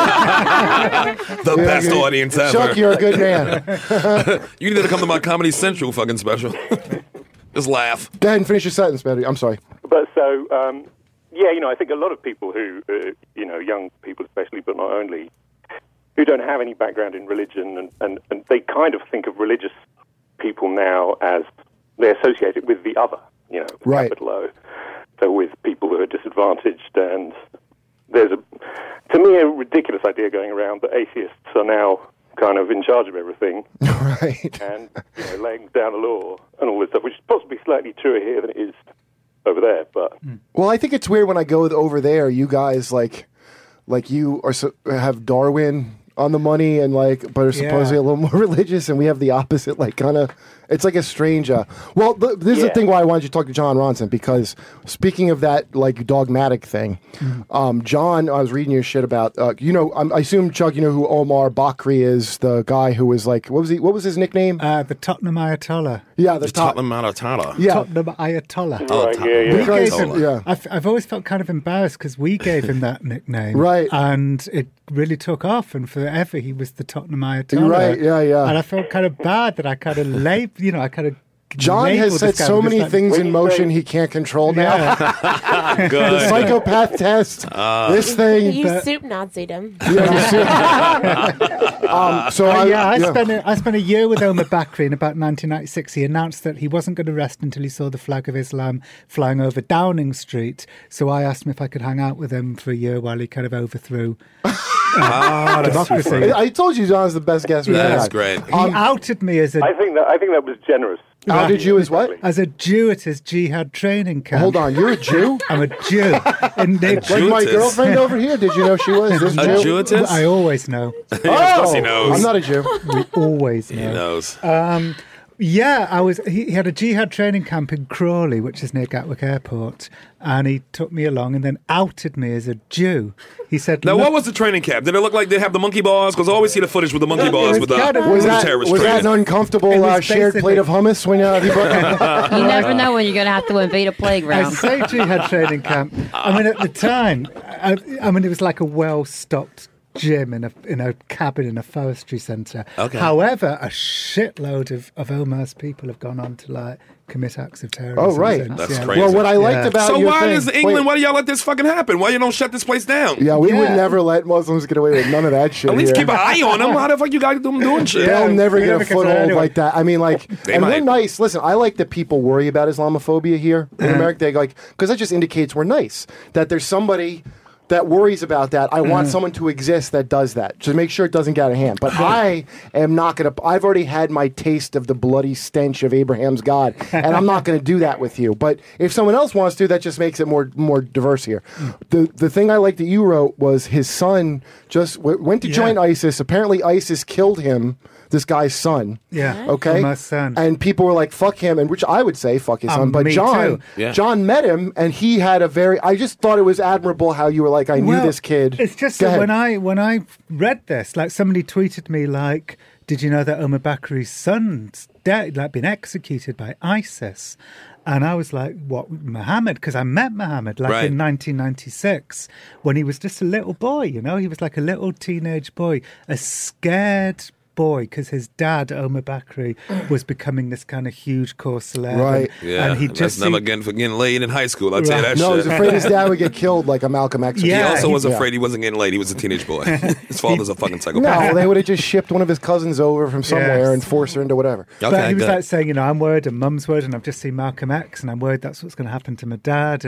The best audience ever. Chuck, you're a good man. You need to come to my Comedy Central fucking special. Just laugh. Go ahead and finish your sentence, baby. I'm sorry. But so, yeah, I think a lot of people who, young people especially, but not only, who don't have any background in religion, and they kind of think of religious people now as they associate it with the other, Right. capital O. So with people who are disadvantaged, and there's to me, a ridiculous idea going around that atheists are now kind of in charge of everything, Right. and laying down the law and all this stuff, which is possibly slightly truer here than it is over there. But Well, I think it's weird when I go over there. You guys like you are have Darwin on the money, and but are supposedly a little more religious, and we have the opposite. Kind of, it's like a strange. This is the thing why I wanted you to talk to John Ronson, because speaking of that dogmatic thing, John, I was reading your shit about. I assume, Chuck, you know who Omar Bakri is, the guy who was what was his nickname? The Tottenham Ayatollah. Yeah, The Tottenham Ayatollah. Yeah. Tottenham Ayatollah. right, We gave Because- him, yeah. I've always felt kind of embarrassed because we gave him that nickname. Right. And it really took off, and forever he was the Tottenham Ayatollah. Right, yeah. And I felt kind of bad that I kind of John has set so many things in motion he can't control now. The Good. psychopath test, this thing. You soup Nazi'd him. I spent a year with Omar Bakri in about 1996. He announced that he wasn't going to rest until he saw the flag of Islam flying over Downing Street. So I asked him if I could hang out with him for a year while he kind of overthrew democracy. I told you John's the best guest we've That's had. great. He outed me as I think that was generous. How did you as what? a Jew at his jihad training camp. Hold on, you're a Jew? I'm a Jew. And they, Like my Jewitist. girlfriend over here, did you know she was this A Jew? Jewitist? I always know. Of course he knows. I'm not a Jew. We always He know. knows. Yeah, he had a jihad training camp in Crawley, which is near Gatwick Airport, and he took me along and then outed me as a Jew. He said, Now, "Look, what was the training camp? Did it look like they have the monkey bars? Because I always see the footage with the monkey bars with the Was that terrorist an training. uncomfortable It was shared plate of hummus when you brought You never know when you're going to have to invade a I playground. say jihad training camp. I mean, at the time, it was like a well-stocked gym in a cabin in a forestry centre. Okay. However, a shitload of Omar's people have gone on to commit acts of terrorism. Oh, right. since, That's yeah. crazy. Well, what I liked about So your why thing, is England? Wait, Why do y'all let this fucking happen? Why you don't shut this place down? yeah, we would Yeah. never let Muslims get away with none of that shit. At least here. keep an eye on them. How the fuck you got them doing shit? They'll never get a never get foothold anyway. like that. I mean, They and might. we're nice. Listen, I like that people worry about Islamophobia here in America. They because that just indicates we're nice. That there's somebody that worries about that. I want someone to exist that does that, to make sure it doesn't get out of hand. But I am not going to. I've already had my taste of the bloody stench of Abraham's God, and I'm not going to do that with you. But if someone else wants to, that just makes it more diverse here. The thing I like that you wrote was his son just went to join ISIS. Apparently, ISIS killed him. This guy's son. Yeah. Okay. Omar's son. And people were like, fuck him, and which I would say, fuck his son. But me John, too. Yeah. John met him, and he had a I just thought it was admirable how you were like, I knew Well, this kid. It's just Go that ahead. when I read this, somebody tweeted me did you know that Omar Bakri's son's dead, been executed by ISIS? And I was like, what, Muhammad? Because I met Muhammad Right. in 1996 when he was just a little boy, He was like a little teenage boy, a scared boy, because his dad, Omar Bakri, was becoming this kind of huge core celeb. Right. Yeah, And he that's just never seemed- again for getting laid in high school. I'd say Right. that No, he shit. was afraid his dad would get killed like a Malcolm X. He Yeah, also was yeah. afraid he wasn't getting laid. He was a teenage boy. His father's a fucking psychopath. No, they would have just shipped one of his cousins over from somewhere Yes. and forced her into whatever. Okay, But he was good. saying, I'm worried, and Mum's worried, and I've just seen Malcolm X, and I'm worried that's what's going to happen to my dad.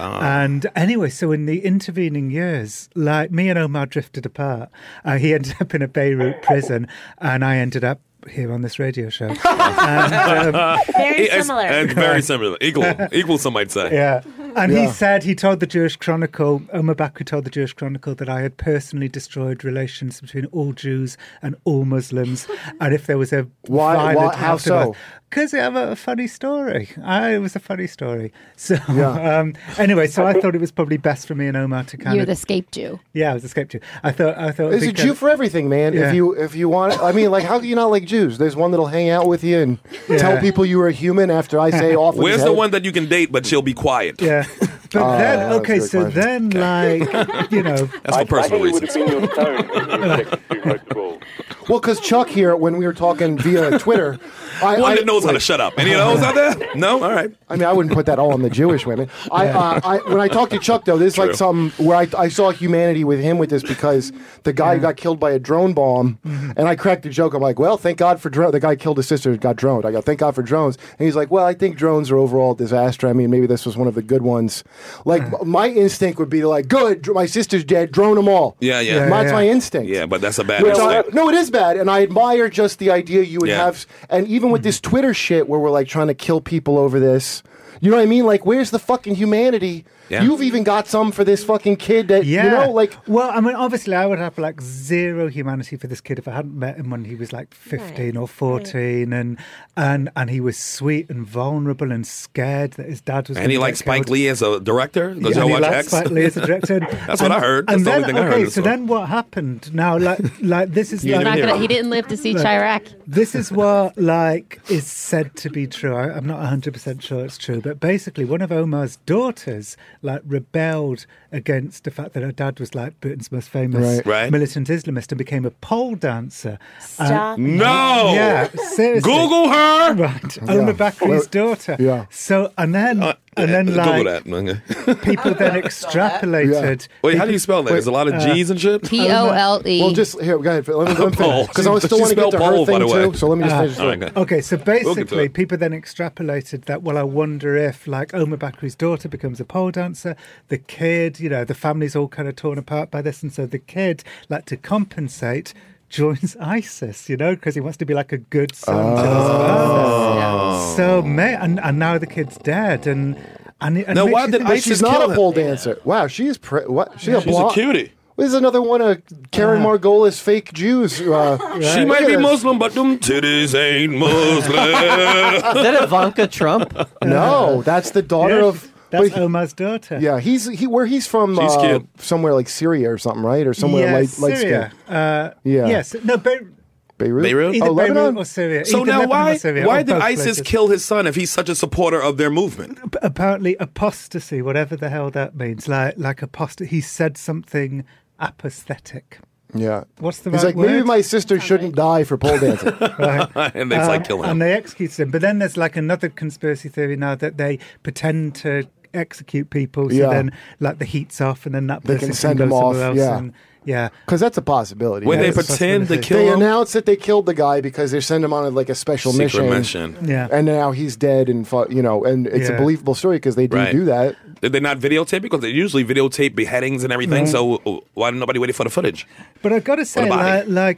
And anyway, so in the intervening years, me and Omar drifted apart. He ended up in a Beirut prison, and I ended up here on this radio show. Very similar. And very similar. Equal, some might say. Yeah. And Yeah. he told the Jewish Chronicle, Omar Bakri told the Jewish Chronicle that I had personally destroyed relations between all Jews and all Muslims. And if there was a Why- violent how so? Because I have a funny story. It was a funny story. So Yeah. anyway, so I thought it was probably best for me and Omar to kind You're of... the scape Jew. Yeah, I was a scape Jew. I thought There's a Jew for everything, man. Yeah. If you want, I mean, how can you not like Jews? There's one that'll hang out with you and tell people you were a human after I say off. with Where's his the head. one that you can date, but she'll be quiet? Yeah. But then, that's a okay, good so question. then, That's for I personal think it would reasons. have been your tone when you were texting to, most of all. Well, because Chuck here, when we were talking via Twitter, One that knows how to shut up. Any of those out there? No? All right. I mean, I wouldn't put that all on the Jewish women. When I talked to Chuck, though, this is like something where I saw humanity with him with this because the guy got killed by a drone bomb, and I cracked a joke. I'm like, well, thank God for drones. The guy killed his sister, got droned. I go, thank God for drones. And he's like, well, I think drones are overall a disaster. I mean, maybe this was one of the good ones. Like, my instinct would be like, good, my sister's dead, drone them all. Yeah. That's my instinct. Yeah, but that's a bad Which instinct. no, it is bad, and I admire just the idea you would have. And even with this Twitter shit, where we're like trying to kill people over this, you know what I mean? Like, where's the fucking humanity? Yeah. You've even got some for this fucking kid that you know, like. Well, I mean, obviously, I would have like zero humanity for this kid if I hadn't met him when he was like 15 or 14, and he was sweet and vulnerable and scared that his dad was. And he liked Spike Lee as a director. Because y'all he watch liked X. Spike Lee as a director. That's what I heard. That's the only thing I heard. Okay, so then what happened? Now, like this is He didn't live to see Chirac. This is what is said to be true. I'm not 100% sure it's true, but basically one of Omar's daughters rebelled against the fact that her dad was like Britain's most famous militant Islamist and became a pole dancer. Stop. No! Yeah, seriously. Google her! Right. Omar Bakri's daughter. Yeah. So, and then Google that. people then extrapolated. Wait, how do you spell that? There's a lot of G's and shit? Pole. Well, just here, go ahead. Let me Pole. because I still want to get to her thing too. So let me just finish. All right, go ahead. Okay, so We'll get to basically, it. people then extrapolated that, well, I wonder if, like, Omar Bakri's daughter becomes a pole dancer, the kid, the family's all kind of torn apart by this, and so the kid, like, to compensate, joins ISIS, because he wants to be like a good son to his father. So, and now the kid's dead, and Now, why did But ISIS she's kill not a him? pole dancer. Wow, she's what? She's She's a cutie. This is another one of Karen Margola's fake Jews. She might be Muslim, but them titties ain't Muslim. Is that Ivanka Trump? No, that's the daughter of. That's but Omar's daughter. Yeah, where he's from. She's cute. Somewhere like Syria or something, right? Or somewhere light Syria. skin. Yes. No, Beirut. Beirut? Either Lebanon? Beirut or Syria. So Either now Lebanon or Syria, why or did both ISIS places. kill his son if he's such a supporter of their movement? Apparently apostasy, whatever the hell that means, like apostasy. He said something apathetic. Yeah. What's the He's right like, maybe word? my sister shouldn't die for pole dancing. And it's like killing him. And they executed him. But then there's like another conspiracy theory now that they pretend to execute people, so then like the heat's off, and then that They person can send go them off, somewhere else. yeah. And, yeah. Because that's a possibility. When yeah. they it's a pretend to possibility. kill They him? announce that they killed the guy because they send him on like a special Secret mission. mission. And now he's dead, and and it's a believable story because they do that. Did they not videotape? Because they usually videotape beheadings and everything, so why did nobody wait for the footage? But I've got to say, about like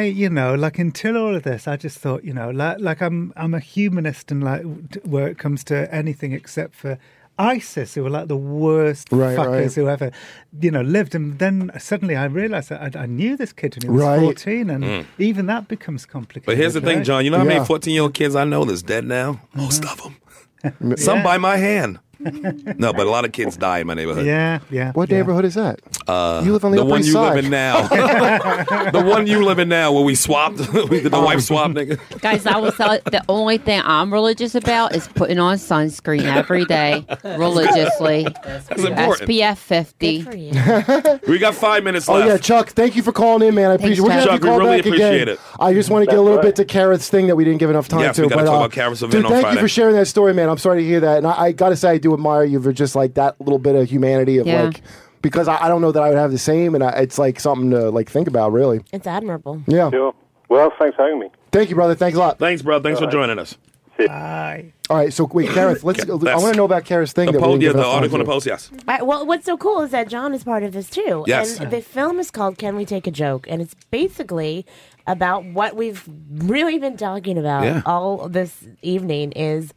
until all of this, I just thought, like I'm a humanist, and like where it comes to anything except for ISIS, who were like the worst fuckers who ever, lived. And then suddenly I realised that I knew this kid when he was 14, and even that becomes complicated. But here's the thing, John. You know how many 14-year-old kids I know that's dead now? Most of them. Some by my hand. No, but a lot of kids die in my neighborhood. Yeah. What neighborhood is that? You live on the Upper one East you Side. live in now. The one you live in now, where we swapped. We did the wife swap, nigga. Guys, I will tell you, the only thing I'm religious about is putting on sunscreen every day, religiously. That's important. SPF 50. Good for you. We got 5 minutes Oh left. yeah, Chuck. Thank you for calling in, man. I appreciate it. We're gonna have Chuck, to call we really back appreciate again. it. I just want to get a little bit to Karen's thing that we didn't give enough time Yes, to. we gotta but, talk about Karen's event dude, on thank Friday. you for sharing that story, man. I'm sorry to hear that, and I gotta say I do admire you for just like that little bit of humanity of like, because I don't know that I would have the same, and it's like something to like think about, really. It's admirable. Yeah. Sure. Well, thanks for having me. Thank you, brother. Thanks a lot. Thanks, bro. Thanks for joining us. Bye. All right, so wait, Kareth, I want to know about Kareth's thing. The that we didn't give the enough time article in to. the post, yes. Well, what's so cool is that John is part of this too. Yes. And the film is called Can We Take a Joke? And it's basically about what we've really been talking about all this evening is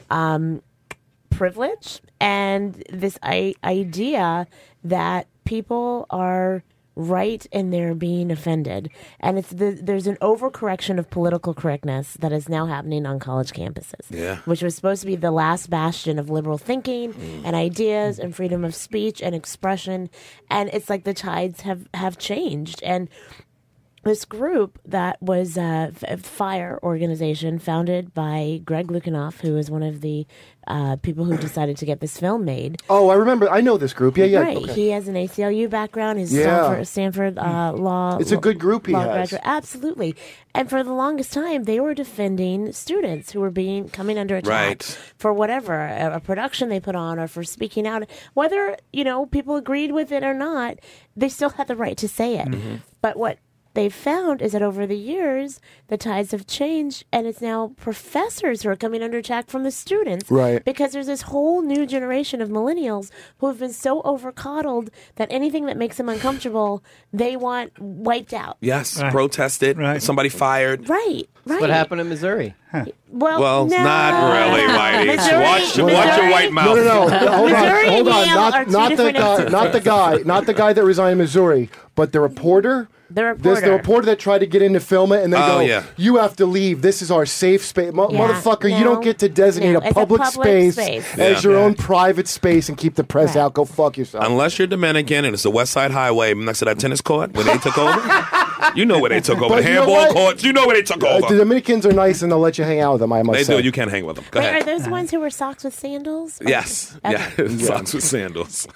privilege and this idea that people are right and they're being offended. And there's an overcorrection of political correctness that is now happening on college campuses, which was supposed to be the last bastion of liberal thinking and ideas and freedom of speech and expression. And it's like the tides have changed. And this group that was a FIRE organization founded by Greg Lukianoff, who is one of the people who decided to get this film made. Oh, I remember. I know this group. Yeah. Right. Okay. He has an ACLU background. He's Stanford law. It's a good group he law has. graduate. Absolutely. And for the longest time, they were defending students who were coming under attack for whatever, a production they put on or for speaking out. Whether, people agreed with it or not, they still had the right to say it. Mm-hmm. But what they've found is that over the years, the tides have changed, and it's now professors who are coming under attack from the students. Right. Because there's this whole new generation of millennials who have been so overcoddled that anything that makes them uncomfortable, they want wiped out. Yes, protested, somebody fired. Right. That's what happened in Missouri. Well, no. Not really, Whitey. Missouri, Watch your white mouth. No. Hold on. Yale Not the guy that resigned in Missouri, but the reporter. There's the reporter that tried to get in to film it, and they go, you have to leave. This is our safe space. Motherfucker, you don't get to designate a public space as your own private space and keep the press out. Go fuck yourself. Unless you're Dominican and it's the West Side Highway next to that tennis court where they took over. You know where they took over. The handball courts. You know where they took over. The Dominicans are nice, and they'll let you hang out with them, I must say. They do. You can't hang with them. Go ahead. Are those ones who wear socks with sandals? Yes. Okay. Socks with sandals.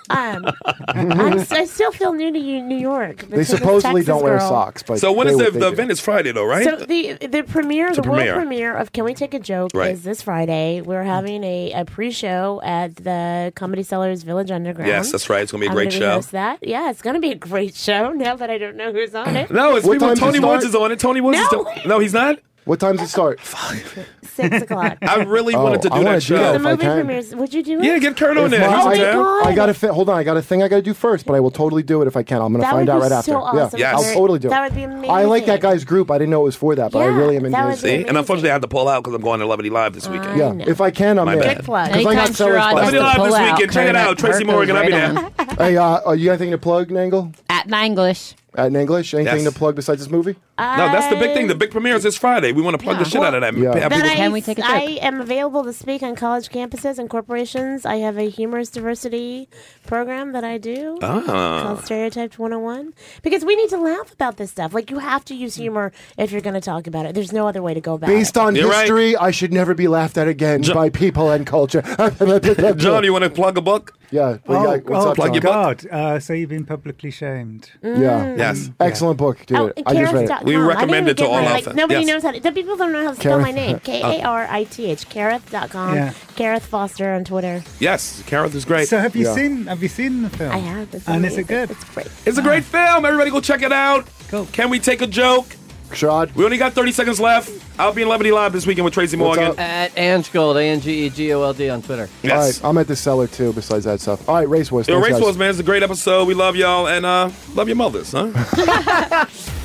I still feel new to New York. They supposedly don't wear socks. But so when is the event? Is Friday, though, right? So the premiere, the world premiere of Can We Take a Joke is this Friday. We're having a pre-show at the Comedy Cellars Village Underground. Yes, that's right. It's going to be a great show. Yeah, it's going to be a great show now that I don't know who's on it. No, it's people. Tony Woods is on it. Tony Woods is no, he's not. What time does it start? 6 o'clock. I really wanted to do that show. The movie premieres. Would you do it? Yeah, get Kurt on there. I got to hold on. I got a thing I got to do first, but I will totally do it if I can. I'm going to find out right after. Awesome. Yeah, I'll totally do it. That would be amazing. I like that guy's group. I didn't know it was for that, but I really am into it. See, and unfortunately, I had to pull out because I'm going to Levity Live this weekend. Yeah, if I can, I'm in. Good plug. Levity Live this weekend. Check it out. Tracy Morgan, I'll be there. Hey, you got anything to plug, Nangle? At Nanglish. At Nanglish? Anything to plug besides this movie? No, that's the big thing. The big premiere is this Friday. We want to plug the shit out of that. Can we take a trip? I am available to speak on college campuses and corporations. I have a humorous diversity program that I do called Stereotyped 101. Because we need to laugh about this stuff. Like, you have to use humor if you're going to talk about it. There's no other way to go about it. Based on history, I should never be laughed at again by people and culture. John, you want to plug a book? Yeah. What's up, plug John? your God. So you've been publicly shamed. Yeah. Yes. Excellent book, dude. I just read it. We recommend it to all our fans. Nobody knows how to. The people don't know how to spell my name. Karith. Karith.com. Yeah. Karith Foster on Twitter. Yes, Karith is great. So have you seen the film? I have. And is it good? It's great. It's a great film. Everybody go check it out. Cool. Can we take a joke? Shad? We only got 30 seconds left. I'll be in Levity Live this weekend with Tracy Morgan. At Angegold, ANGEGOLD on Twitter. Yes. All right, I'm at the cellar too, besides that stuff. All right, Race Wars. Race Wars, man. It's a great episode. We love y'all and love your mothers, huh?